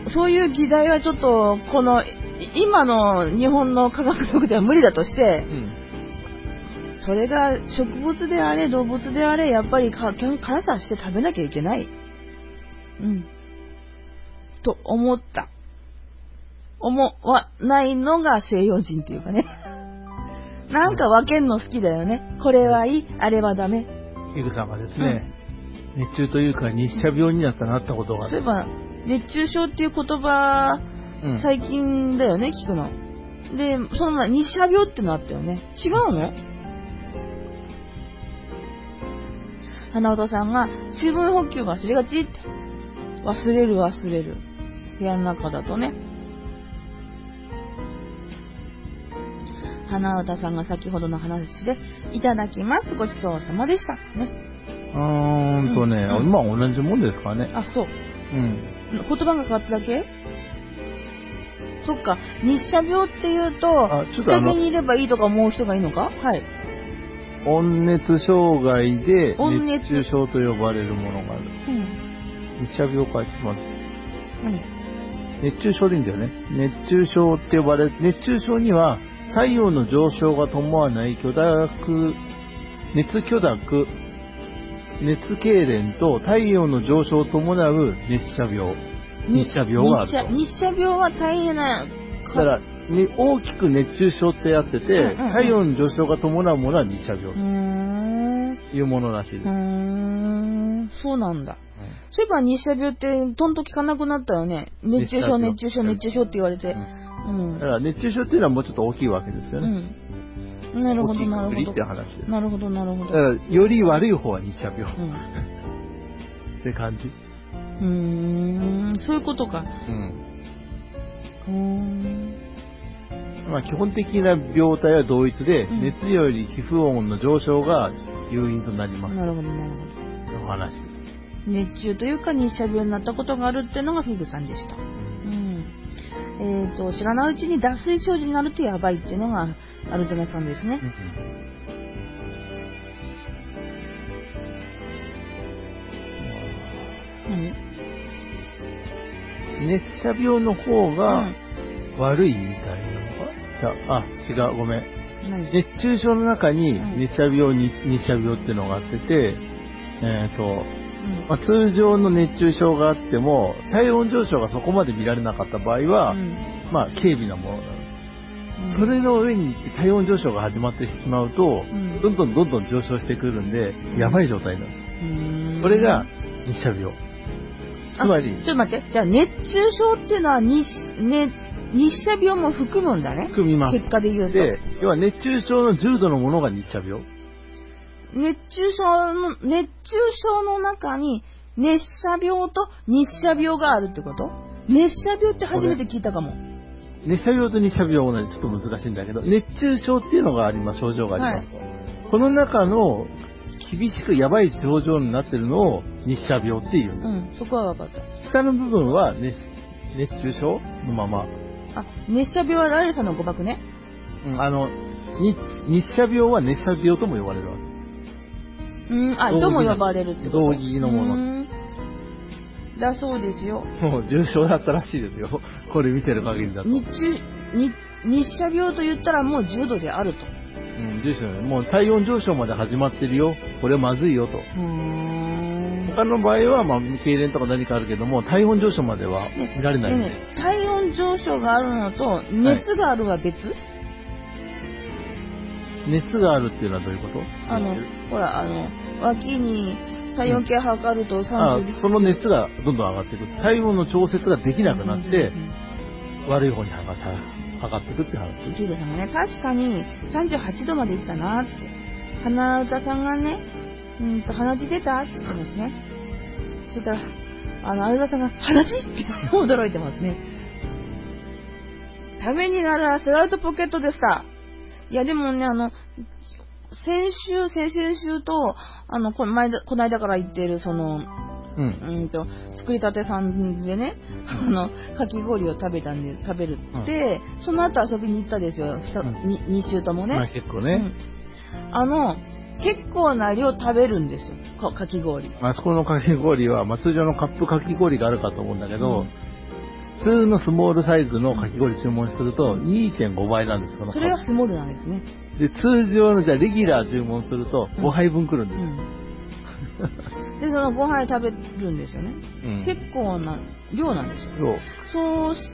そういう議題はちょっと、この、今の日本の科学力では無理だとして、うん、それが植物であれ動物であれやっぱり観察して食べなきゃいけない。うん。と思った。思わないのが西洋人っていうかね。なんか分けんの好きだよね。これはいい、あれはダメ。
イグさんがですね、うん、熱中というか日射病になったなったことがある。
そういえば、熱中症っていう言葉、うん、最近だよね、聞くの。で、その日射病ってのあったよね。違うの？花尾さんが水分補給忘れがちって忘れる忘れる部屋の中だとね。花尾さんが先ほどの話でいただきますごちそうさまでしたね。
うーんとね、うん、まあ同じもんですかね。
あ、そう。うん。言葉が変わっただけ？そっか。日射病っていうと日陰にいればいいとか思う人がいいのか？はい。
温熱障害で熱中症と呼ばれるものがある。うん、日射病か、ちょっと待って。うん、熱中症でいいんだよね。熱中症って呼ばれる。熱中症には太陽の上昇が伴わない許諾、熱許諾、熱痙攣と太陽の上昇を伴う熱射病。日射病があると。
日射病は大変な。
だからね、大きく熱中症ってやってて、うんうんうん、太陽の上昇が伴うものは日射病というものらしいです。うー
ん、そうなんだ。うん、そういえば日射病ってとんと効かなくなったよね。熱中症、熱中症、熱中症って言われて。うん
うん、だから熱中症っていうのはもうちょっと大きいわけですよね。
うん、なるほど、なるほど。
って話です。
なるほど、なるほど。
だからより悪い方は日射病。うん、って感じ。
うーん、そういうことか。うん。
うーん。まあ、基本的な病態は同一で、うん、熱より皮膚温の上昇が誘因となります。
なるほど、なるほど。
の話。
熱中というか日射病になったことがあるっていうのがフィグさんでした。うん。えっと、知らないうちに脱水症状になるとやばいっていうのがアルゼナさんですね。
うん、何？熱射病の方が悪いみたいなのか、うん、じゃあ、あ、違う、ごめん。熱中症の中に熱射病、うん、日射病っていうのがあってて、えっと、うんまあ、通常の熱中症があっても、体温上昇がそこまで見られなかった場合は、うん、まあ、軽微なものなの。うん、それの上に体温上昇が始まってしまうと、うん、どんどんどんどん上昇してくるんで、やばい状態になる。うん、これが日射病。つまり、
ちょっと待って。じゃあ、熱中症っていうのは日、ね、日射病も含むんだね。
含みます。
結果で言うと。
で、要は熱中症の重度のものが日射病。
熱中症の、熱中症の中に熱射病と日射病があるってこと？熱射病って初めて聞いたかも。
熱射病と日射病はね、ちょっと難しいんだけど、熱中症っていうのがあります、症状がありますと。はい、この中の厳しくやばい症状になってるのを日射病っていう。
うん、そこは分かった。
下の部分は熱、熱中症のまま。
あ、熱射病はライルさんの誤爆ね。
うん、あの、日、日射病は熱射病とも呼ばれるわけ。
うん、あ、とも呼ばれるってこと。
同義のもの。
だそうですよ。
もう重症だったらしいですよ。これ見てる限りだと。
日中、日、日射病と言ったらもう重度であると。
うん、重症ね。もう体温上昇まで始まってるよ。これまずいよと。うーん他の場合は、まあ、痙攣とか何かあるけども、体温上昇までは見られないんで、ね
ね、体温上昇があるのと、熱があるは別、はい
熱があるっていうのはどういうこと？
あの、ほら、あの、脇に体温計測ると
さんじゅう、うん、あその熱がどんどん上がっていく。体温の調節ができなくなって、うんうんうん、悪い方に上がっていくって話。
キードさんがね、確かにさんじゅうはちどまでいったなって。鼻歌さんがね、うんと鼻血出たって言ってますね。そしたら、あの、鼻歌さんが鼻血って驚いてますね。ためになるアスラルトポケットでした。いや、でもね、あの、先週、先々週と、あの、この前、この間から言ってる、その、うん、うんと、作りたてさんでね、あの、かき氷を食べたんで、食べるって、うん、その後遊びに行ったですよ、に、うん、に週ともね。
まあ結構ね、うん。
あの、結構な量食べるんですよ、かき氷。
あそこのかき氷は、まあ、通常のカップかき氷があるかと思うんだけど、うん普通のスモールサイズのかき氷注文すると にてんご 倍なんです。
それがスモールなんですね。
で、通常のじゃあレギュラー注文するとごはいぶんくるんです。
うんうん、で、そのごはい食べるんですよね。うん、結構な量なんですよ。そうして、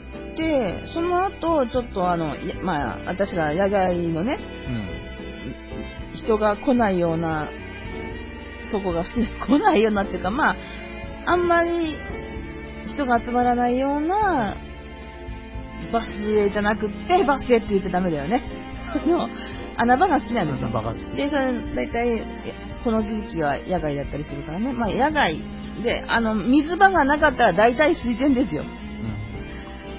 その後、ちょっとあの、まあ、私ら野外のね、うん、人が来ないようなとこが好きで、来ないようなっていうか、まあ、あんまり、人が集まらないようなバスへじゃなくってバスへって言っちゃダメだよね。の穴場が好きなんですよ。
穴場が好き。
で、それ大体この時期は野外だったりするからね。まあ野外であの水場がなかったら大体水田ですよ。うん、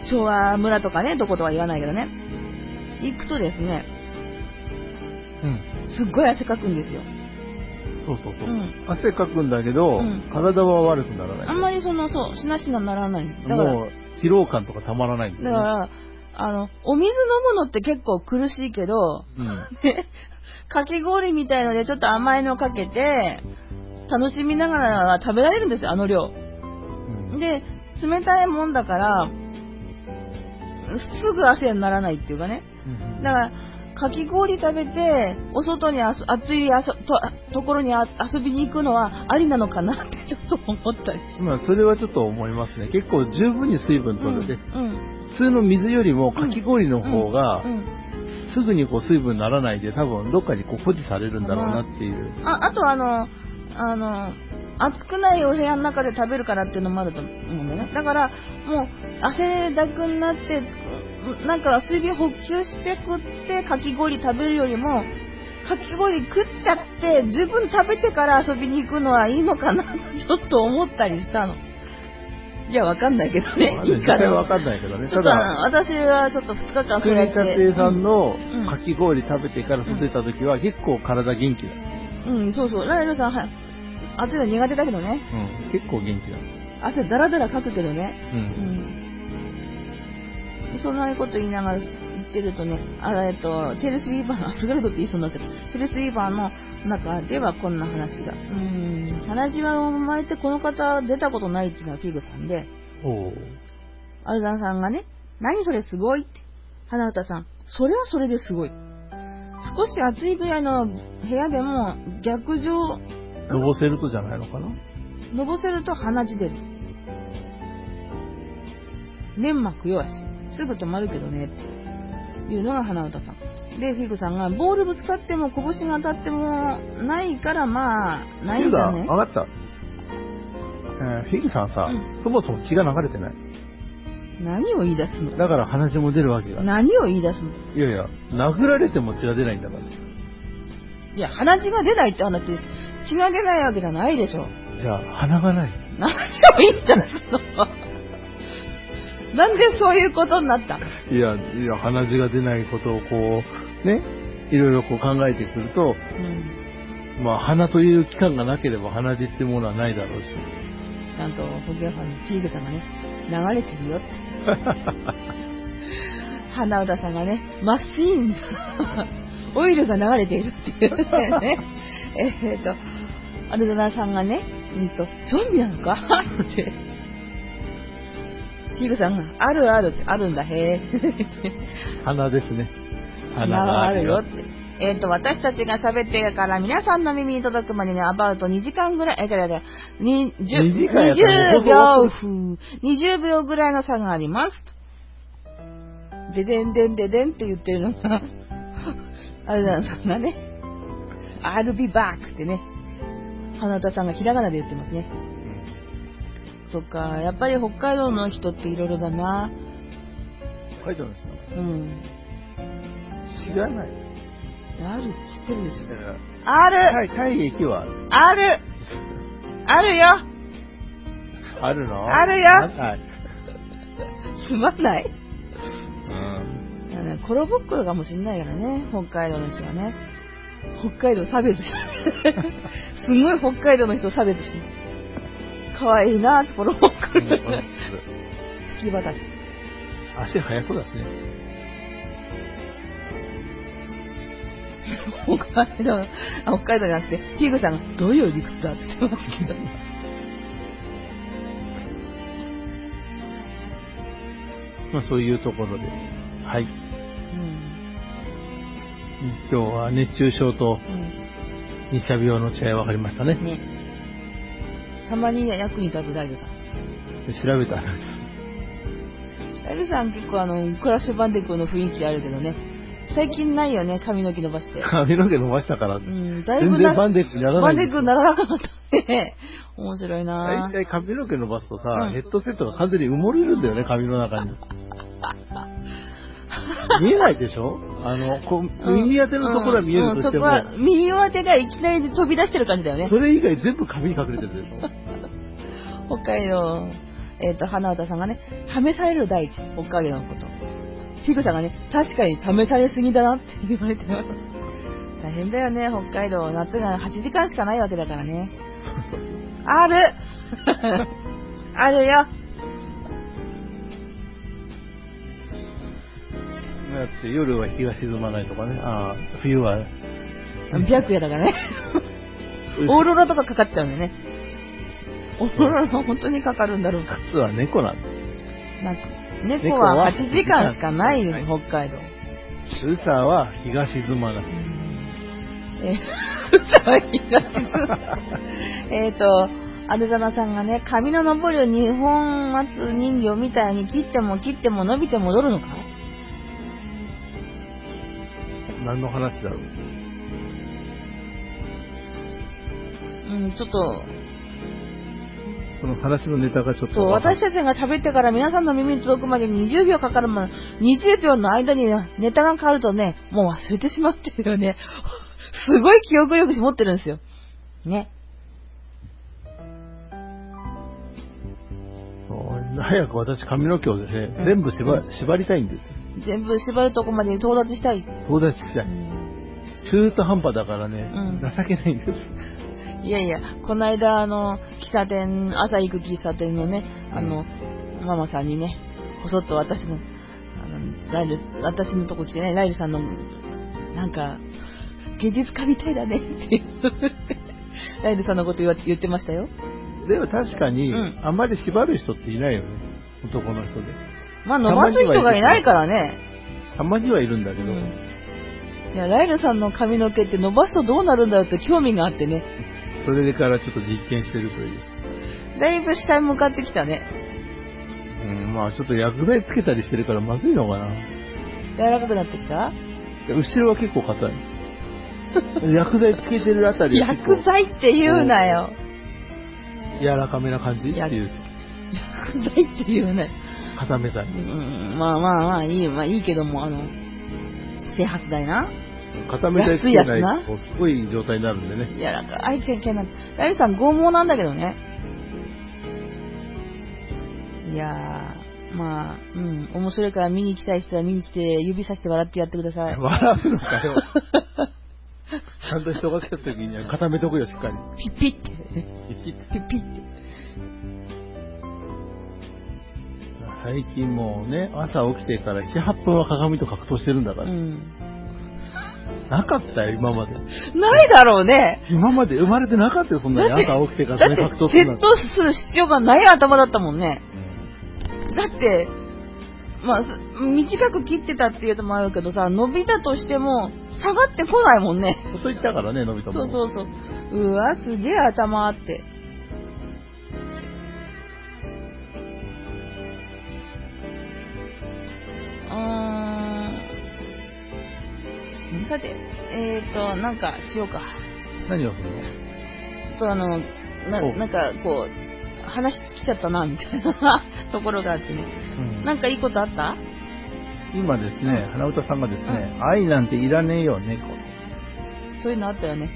昭和村とかね、どことは言わないけどね。行くとですね、うん、すっごい汗かくんですよ。
そうそうそう、うん、汗かくんだけど、うん、体は悪くならない。
あんまりその、そう、しなしなならない。だから
もう、疲労感とかたまらないんだよね。
だから、あの、お水飲むのって結構苦しいけど、うん、かき氷みたいのでちょっと甘いのかけて、楽しみながら食べられるんですよ、あの量。うん、で、冷たいもんだから、すぐ汗にならないっていうかね。うん、だから、かき氷食べて、お外にあ暑いあそ と, ところにあ遊びに行くのはありなのかなってちょっと思ったりして。
まあ、それはちょっと思いますね。結構十分に水分取れて、うんうん、普通の水よりもかき氷の方が、うんうん、すぐにこう水分にならないで、多分どっかにこう保持されるんだろうなっていう。
あ, あとあの、あの、暑くないお部屋の中で食べるからっていうのもあると思うんだよね。だから、もう、汗だくになって、なんか水分補給して食ってかき氷食べるよりも、かき氷食っちゃって十分食べてから遊びに行くのはいいのかなとちょっと思ったりしたの。いや、わかんないけどね。
いいかな。わかんないけどね。
ただ、私はちょっとふつかかん
そうやって。作りたてさんのかき氷食べてから外出た時は結構体元気だ。
うん、うん、そうそう。ライルさん、はい。 暑いの苦手だけどね。
うん、結構元気だ。
汗だらだらかくけどね。
うん。
うん、そんなこと言いながら言ってるとね、あえっと、テレスウィーバーの、すがるとって言いそうになっちゃった。テレスウィーバーの中ではこんな話が。うん、鼻血が生まれてこの方出たことないっていうのはフィグさんで、
お
アルダンさんがね、何それすごいって。花歌さん、それはそれですごい。少し暑いぐらいの部屋でも逆上、
のぼせるとじゃないのかな。
のぼせると鼻血出る。粘膜弱し。すぐ止まるけどね。っていうのが花歌さん。で、フィグさんが、ボールぶつかっても拳が当たってもないからまあ、ないんだね。
分かった。えー、フィグさんさ、うん、そもそも血が流れてない。
何を言い出すの？
だから鼻血も出るわけが。
何を言い出すの？
いやいや、殴られても血が出ないんだから。
いや、鼻血が出ないって話って血が出ないわけじゃないでしょ。
じゃあ、鼻がない。
何を言い出すの？なんでそういうことになった？
いや、いや、鼻血が出ないことをこう、ね、いろいろこう考えてくると、うん、まあ、鼻という器官がなければ鼻血ってものはないだろうし。
ちゃんと、ホゲファンのフィーグさんがね、流れてるよって。花歌さんがね、マシーンオイルが流れているっていうね。えっと、アルドナさんがね、うんと、ゾンビなのかって。フィーグさんが、あるあるって、あるんだ、へ
ぇ。鼻ですね。
鼻があるよって。えっと、私たちが喋ってるから皆さんの耳に届くまでにアバウトにじかんぐらい、え、じゃじゃにじゅうびょうふう、にじゅうびょうぐらいの差があります。ででんでんででんって言ってるのが、あれなんだね。I'll be back ってね。花田さんがひらがなで言ってますね。そっか、やっぱり北海道の人っていろいろだな。
北海道の人？
うん。
知らない。
あるって知ってるでしょ。ある。
はい、体液は
ある。あるよ。
あるの？
あるよ。
はい。
つまんない。
うん。
コロボッコロかもしんないからね、北海道の人はね。北海道差別してすごい北海道の人差別してかわいいなぁ、コロボッコロ。突き渡し。
足速そうだしね。
北海道、北海道じゃなくて、ヒグさんがどういう理屈だって言ってますけど。
まあそういうところで、はい。うん、今日は熱中症と日射病の違い分かりましたね。ね。
たまに役に立つ大丈夫さん。
調べたら。
大丈夫さん結構あのクラッシュバンディクの雰囲気あるけどね。最近ないよね、髪の毛伸ばして。
髪の毛伸ばしたから。うん、
だいぶ
全然バンデックにならない。
バンデックにならなかったね。面白いな
ぁ。大体髪の毛伸ばすとさ、うん、ヘッドセットが完全に埋もれるんだよね、髪の中に。見えないでしょ？あの、こう、耳当てのところは見えるとしても、うんうん、
そこは耳当てがいきなり飛び出してる感じだよね。
それ以外全部髪に隠れてるでしょ。
北海道、えっと、花歌さんがね、試される大地、北海道のこと。フィグさんがね、確かに試されすぎだなって言われてます。大変だよね、北海道。夏がはちじかんしかないわけだからね。あるあるよ。
だって夜は日が沈まないとかね。ああ、冬は。
白夜だからね。オーロラとかかかっちゃうんだよね。オーロラは本当にかかるんだろうか。
夏は猫なんだ。
なんか猫ははちじかんしかないよ、北海道。
ウサは日が沈まない。
え、ウサは日が沈まない。えっと、アルザナさんがね、髪の残る二本松人形みたいに切っても切っても伸びて戻るのか？
何の話だろう。
うん、ちょっと、
この話のネタがちょっと。
そう、私たちが喋ってから皆さんの耳に届くまでににじゅうびょうかかるもの、にじゅうびょうの間にネタが変わるとね、もう忘れてしまってるよね。すごい記憶力持ってるんですよ。ね。
早く私髪の毛をですね、うん、全部縛、うん、縛りたいんですよ。
全部縛るとこまで到達したい。
到達したい。うん、中途半端だからね、うん、情けないんです。
いやいや、この間、あの、喫茶店、朝行く喫茶店のね、あの、うん、ママさんにね、こそっと私の、あの、ライル、私のとこ来てね、ライルさんの、なんか、芸術家みたいだねって言ってライルさんのこと言わ言ってましたよ。
でも確かに、うん、あんまり縛る人っていないよね。男の人で。
まあ伸ばす人がいないからね。
たまにはいるんだけど。うん、
いや、ライルさんの髪の毛って伸ばすとどうなるんだろうって興味があってね。
それでからちょっと実験してるという。
だいぶ下に向かってきたね。
うん、まあちょっと薬剤つけたりしてるからまずいのかな。
柔らかくなってきた？
後ろは結構硬い。薬剤つけてるあたりは
結構薬剤って言うなよ。
柔らかめな感じっていう。
薬剤って言うなよ。
固め剤。う
ん、まあまあまあいい、まあいいけども、あの、整髪剤な。
固め剤つけないとすごい状態になるんでね。
柔らかいけんな。ライルさん剛毛なんだけどね。いやー、まあ、うん、面白いから見に行きたい人は見に来て指さして笑ってやってください。
笑うのかよ。ちゃんと人が来た時には固めとくよ、しっかり。
ピッピッって。ピッピッピッピッって。
最近もうね、朝起きてからなな、はっぷんは鏡と格闘してるんだから。うん、なかったよ、今まで。
ないだろうね。
今まで生まれてなかったよ、そんなに朝起きてからね、格闘する
なんて。セットする必要がない頭だったもんね。うん、だって、まあ、短く切ってたっていうのもあるけどさ、伸びたとしても、下がってこないもんね。
そう言ったからね、伸びたもん。
そうそうそう。うわ、すげえ頭あって。うーん。さて、えーと、なんかしようか。
何をするの？
ちょっとあの、な, なんかこう、話尽きちゃったな、みたいなところがあってね。うん、なんかいいことあった？
今ですね、花歌さんがですね、うん、愛なんていらねえよ、猫。
そういうのあったよね。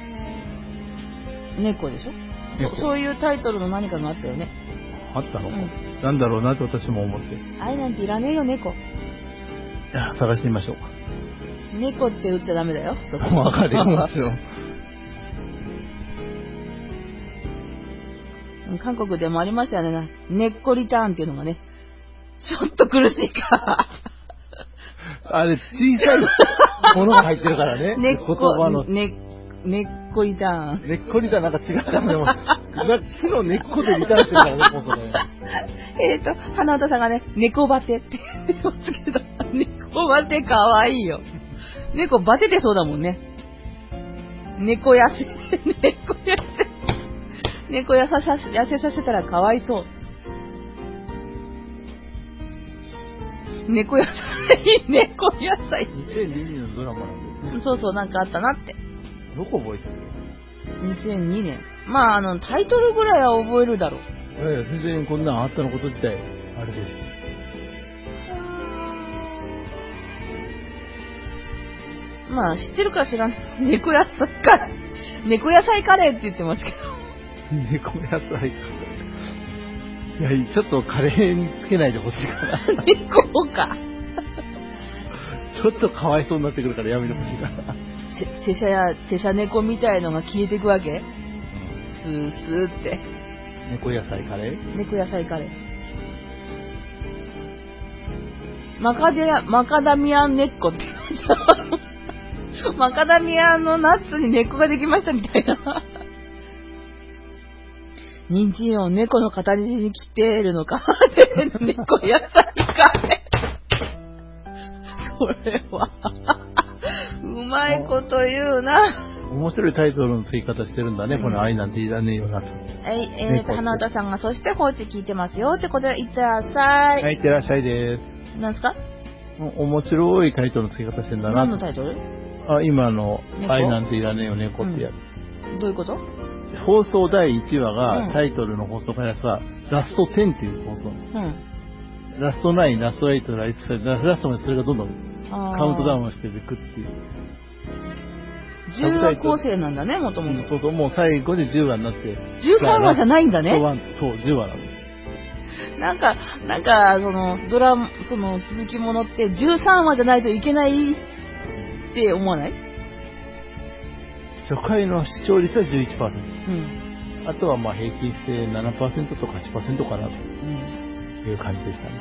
猫でしょ？そ, そういうタイトルの何かがあったよね。
あったの？うん、なんだろうなって私も思って。
愛なんていらねえよ、猫。
いや、探してみましょうか。
猫って打っちゃダメだよ。
そこわかるよ、もちろん。
韓国でもありましたよね。ネッコリターンっていうのがね。ちょっと苦しいか。
あれ、小さいものが入ってるからね。
ネッコ、ね、ネッコリターン。
ネッコリターンなんか違うからね。木の根っこでリターンしてるからね、もうそれ。
えっと、花田さんがね、猫バテって言ってますけど、猫バテかわいいよ。猫バテてそうだもんね。猫痩せ、猫痩せ。猫痩せさせ、痩せさせたらかわいそう。猫野菜、猫野菜。
にせんにねんのドラマなんですね。
そうそう、なんかあったなって。
どこ覚えてる？
にせんにねん。まあ、あの、タイトルぐらいは覚えるだろう。
いやいや、全然こんなんあったのこと自体、あれです。
まあ、知ってるか知らん。猫野菜カレー。猫野菜カレーって言ってますけど。
猫野菜カレー。いや、ちょっとカレーにつけないでほしいかな。
猫か。
ちょっとかわいそうになってくるからやめてほしいかな。
チェシャや、チェシャ猫みたいのが消えていくわけ、うん、スースーって。
猫野菜カレー？
猫野菜カレー。マカデア、マカダミアン根っこって。マカダミアンのナッツに根っこができましたみたいな。人参を猫の形に切っているのか。猫野菜カレー。これはうまいこと言うな。
面白いタイトルの付き方してるんだね、うん、この愛なんていらねえよなと。
はい、えーと、花田さんがそして放置聞いてますよってことで、いってらっしゃい。
はい、いってらっしゃいです。
なんですか？
面白いタイトルの付き方してるんだな。
何のタイトル？
あ、今の愛なんていらねえよ猫ってやつ、
うん。どういうこと？
放送だいいちわが、タイトルの放送からさ、ラストじゅうっていう放送。うん。ラストナイン、ラストエイト、ラストまでそれがどんどんカウントダウンしていくっていう。
じゅうわ構成なんだね、もともと。
そうそう、もう最後でじゅうわになって。
じゅうさんわじゃないんだね。
そう、じゅうわなの。
なんか、なんか、その、ドラマ、その、続きものってじゅうさんわじゃないといけないって思わない？
初回の視聴率は じゅういちパーセント。うん、あとはまあ平均して ななパーセント とか はちパーセント かなという感じでしたね。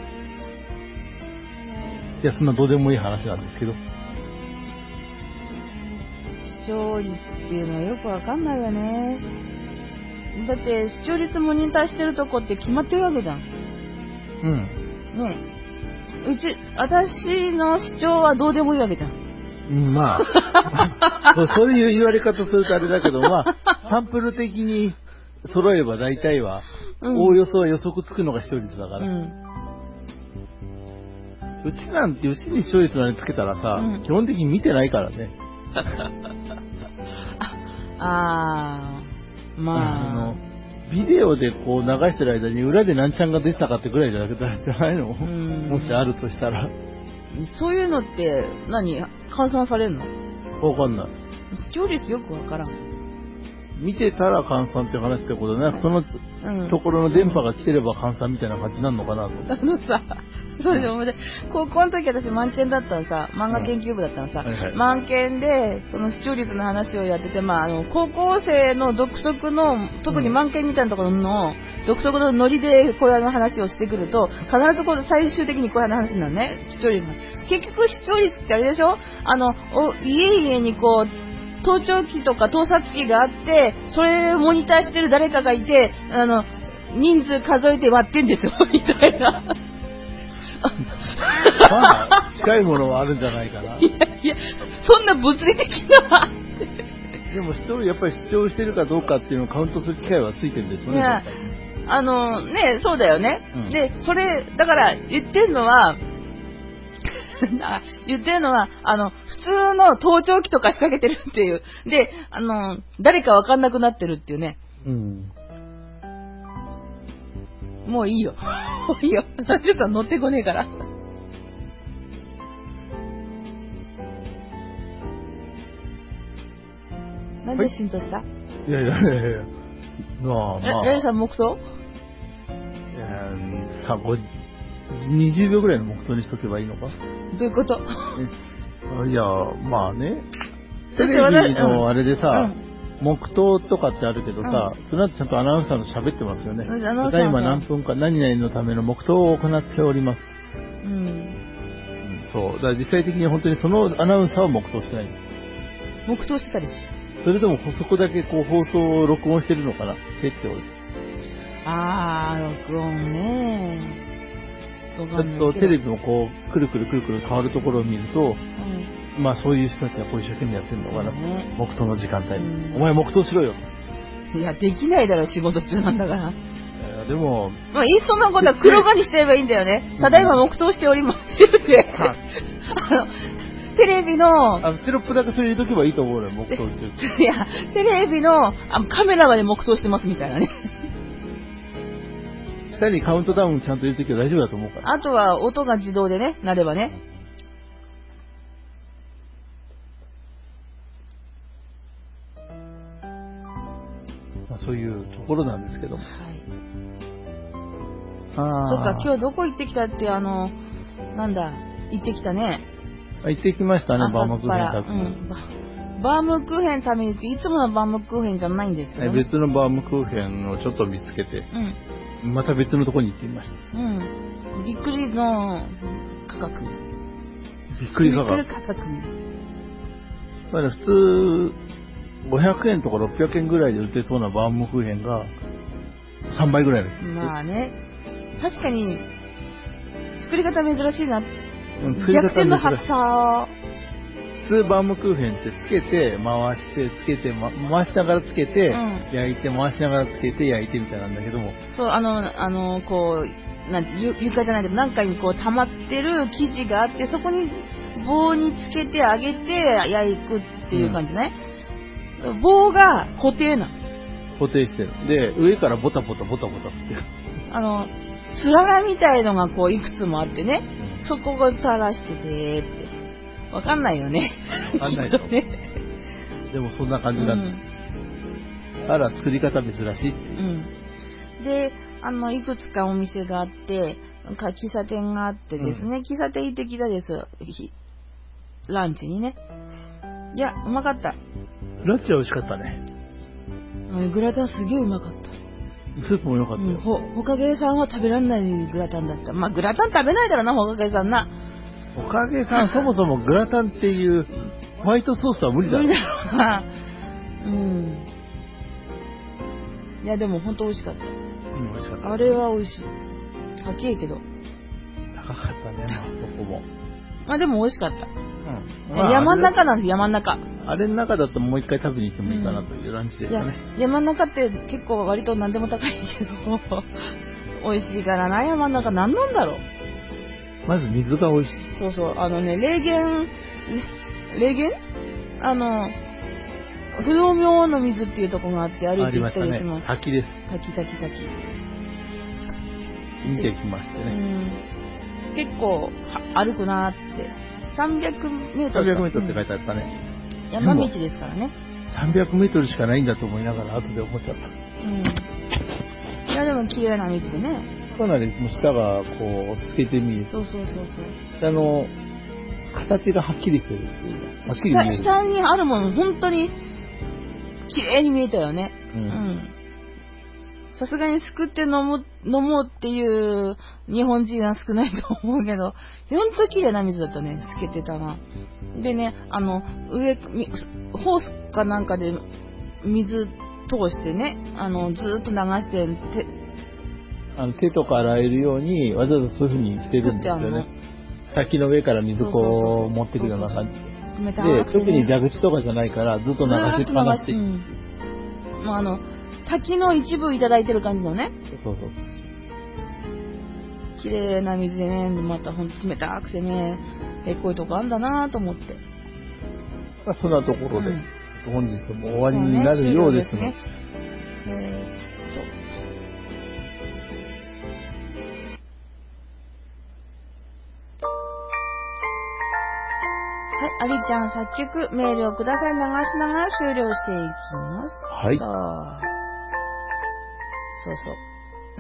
いや、そんなどうでもいい話なんですけど。
視聴率っていうのはよくわかんないよね。だって視聴率モニターしてるとこって決まってるわけじゃん。
うん。
ねえ。うち、私の視聴はどうでもいいわけじゃん。
うん、まあそう、そういう言われ方するとあれだけど、まあ、サンプル的に揃えば大体は、うん、おおよそは予測つくのが視聴率だから。うん、うちなんて、うちに視聴率なんてつけたらさ、うん、基本的に見てないからね。
ああ、まあ。あの
ビデオでこう流してる間に裏で何ちゃんが出てたかってぐらいじゃないの？もしあるとしたら。
そういうのって何換算されるの？
わかんない。
視聴率よくわからん。
見てたら換算って話ってことね。そのところの電波が来てれば換算みたいな感じになるのかなと。
あのさ、それで思い出、高校の時私満研だったのさ、漫画研究部だったのさ、はいはい、満研でその視聴率の話をやってて、まああの高校生の独特の特に満研みたいなところの独特のノリでこういう話をしてくると、必ずこう最終的にこういう話になるね。視聴率。結局視聴率ってあれでしょ？あのお家々にこう盗聴器とか盗撮器があって、それをモニターしてる誰かがいて、あの、人数数えて割ってんですよ、みたいな。
まあ、近いものはあるんじゃないかな。
いやいや、そんな物理的な。
でも、一人やっぱり視聴してるかどうかっていうのをカウントする機会はついてるんですよね。いや、
あの、ね、そうだよね。うん、で、それ、だから言ってるのは、言ってるのは、あの、普通の盗聴器とか仕掛けてるっていう。で、あの、誰かわかんなくなってるっていうね。うん。もういいよ。もういいよ。さんじゅうさん乗ってこねえから。なんで浸透した？
はい、いやいやいやいや。まあまあ。
え、ライさん黙祷？
いや、さ、ご、にじゅうびょうぐらいの黙祷にしとけばいいのか？
どういうこと？
いや、まあね。テレビのあれでさ、うん、黙祷とかってあるけどさ、うん、その後ちゃんとアナウンサーと喋ってますよね。ただいま何分か何々のための黙祷を行っております。うん。そう。だから実際的に本当にそのアナウンサーは黙祷してない。
黙祷してたりする。
それともそこだけこう放送を録音してるのかなってってことです。
あー、録音ね。
ちょっとテレビもこうくるくるくるくる変わるところを見ると、うん、まあそういう人たちがこう一生懸命やってるのかな、ね、黙祷の時間帯、うん、お前黙祷しろよ。
いやできないだろ仕事中なんだから。
いやでも
まあいっそのことは黒画にしちゃえばいいんだよね。ただいま黙祷しておりますって言って、うん、あのテレビの
あのテロップだけそれ入れとけばいいと思うよ黙祷中。
いやテレビのあカメラまで黙祷してますみたいなね。
下にカウントダウンちゃんと入れておけば大丈夫だと思うから。
あとは音が自動でね、なればね。
まあ、そういうところなんですけども。はい。
ああ。そっか、今日どこ行ってきたって、あの、なんだ、行ってきたね。
行ってきましたね、バームクーヘン食べに。
うん、バームクーヘン食べに行って、いつものバームクーヘンじゃないんですけど、ね、
別のバームクーヘンをちょっと見つけて。うん。また別のところに行ってみました。うん。
びっくりの価格。
びっくり価格。
びっくり価格。
まあ、普通、ごひゃくえんとかろっぴゃくえんぐらいで売ってそうなバームクーヘンがさんばいぐらいです。
まあね。確かに、作り方珍しいな。うん、逆転の発想。
普通バームクーヘンってつけて回してつけて、ま、回しながらつけて、うん、焼いて回しながらつけて焼いてみたいなんだけども、
そうあのあのこうなんて床じゃないけど何かにこう溜まってる生地があってそこに棒につけて揚げて焼くっていう感じね、うん、棒が固定な
固定してるで上からボタボタボタボタって
あのつららみたいのがこういくつもあってね、うん、そこを垂らしててってわかんないよね。
わかんないと。ね、でもそんな感じだった。うん、あら、作り方珍しい。うん。
で、あの、いくつかお店があって、喫茶店があってですね、うん、喫茶店行ってきたです。ランチにね。いや、うまかった。
グラッチは美味しかったね。
グラタンすげえうまかった。
スープも良かったよ。うん、
ほ、ほかげさんは食べられないグラタンだった。まあ、グラタン食べないだろうな、ほかげさんな。
ほかげさん、そもそもグラタンっていうホワイトソースは無理だろ。無理だろうな。
うん。いや、でも本当美味しかった。
うん、美味しかった。
あれは美味しい。高いけど。
高かったね、まあ、そこも。
まあでも美味しかった。
うん。
まあ、山の中なんです、山の中。
あれの中だともう一回食べに行ってもいいかなというランチでしたね。
うん、山の中って結構割と何でも高いけど、美味しいからな、山の中何なんだろう。
まず水が美味しい。
そうそう、あのね、霊源、霊源あの、不動明の水っていうところがあって歩いて行ったりするの。
滝です。
滝、滝、滝。
見てきましてね。
うん、結構歩くなーって。さんびゃくメートル。
さんびゃくメートルって書いてあったね。
うん、山道ですからね。
さんびゃくメートルしかないんだと思いながら後で思っちゃった。
うん。いやでも綺麗な道でね。
かなりもう下がこう透けて見える。
そうそうそうそう。
下の形がはっきりしてる。はっきり見える。
下にあるもの本当に綺麗に見えたよね。うん。うんさすがにすくって飲む、飲もうっていう日本人は少ないと思うけど、ほんと綺麗な水だったね、透けてたな。でね、あの、上、ホースかなんかで水通してね、あの、ずーっと流して手、
あの手とか洗えるように、わざわざそういう風にしてるんですよね。滝の上から水こう持ってくるような感じで。冷たくて、ね。で、特に蛇口とかじゃないから、ずっと流しっぱなし。うん。
まあ、あの、滝の一部いただいてる感じのね。
そうそう。
綺麗な水でね、またほんと冷たくてね、え、こういうとこあんだなと思って。
そんなところで、うん、本日も終わりになるようですね。えー、っ
と。はい、ありちゃん作曲、メールをください流しながら終了していきます。
はい。
そうそう。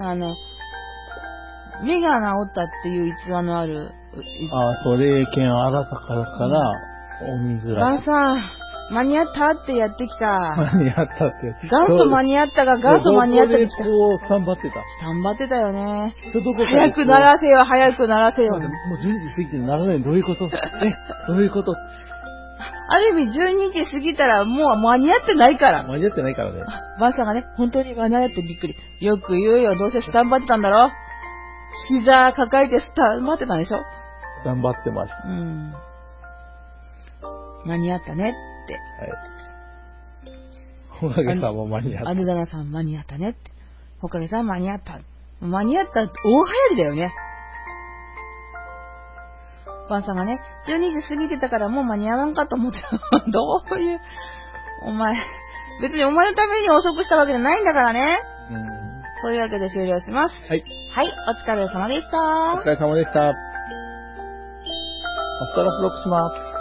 あの、目が治ったっていう逸話のある。
ああ、それ剣新たからから、お水らしい。
ガンさん、間に合ったってやってきた。
間に合ったって。
元祖間に合ったが元祖間に合ったって来た。
こう、スタンバってた。
スタンバってたよね。早く鳴らせよ、早く鳴らせよ。もう
じゅうにじ過ぎてならない。どういうことえ、どういうこと
ある意味じゅうにじ過ぎたらもう間に合ってないから。
間に合ってないからね。
バンさんがね、本当に間に合ってびっくり。よく言うよ、どうせスタンバってたんだろ。膝抱えてスタンバってたんでしょ。
スタンバってました。
うん。間に合ったねって。
はい。ほかげさんも間に合った。
アルダナさん間に合ったねって。ほかげさん間に合った。間に合った大流行りだよね。バンさんがね、じゅうにじ過ぎてたからもう間に合わんかと思ってた。どういう、お前、別にお前のために遅くしたわけじゃないんだからね。うん。そういうわけで終了します。
はい。
はい、お疲れ様でした。
お疲れ様でした。アスタラプロクシマ。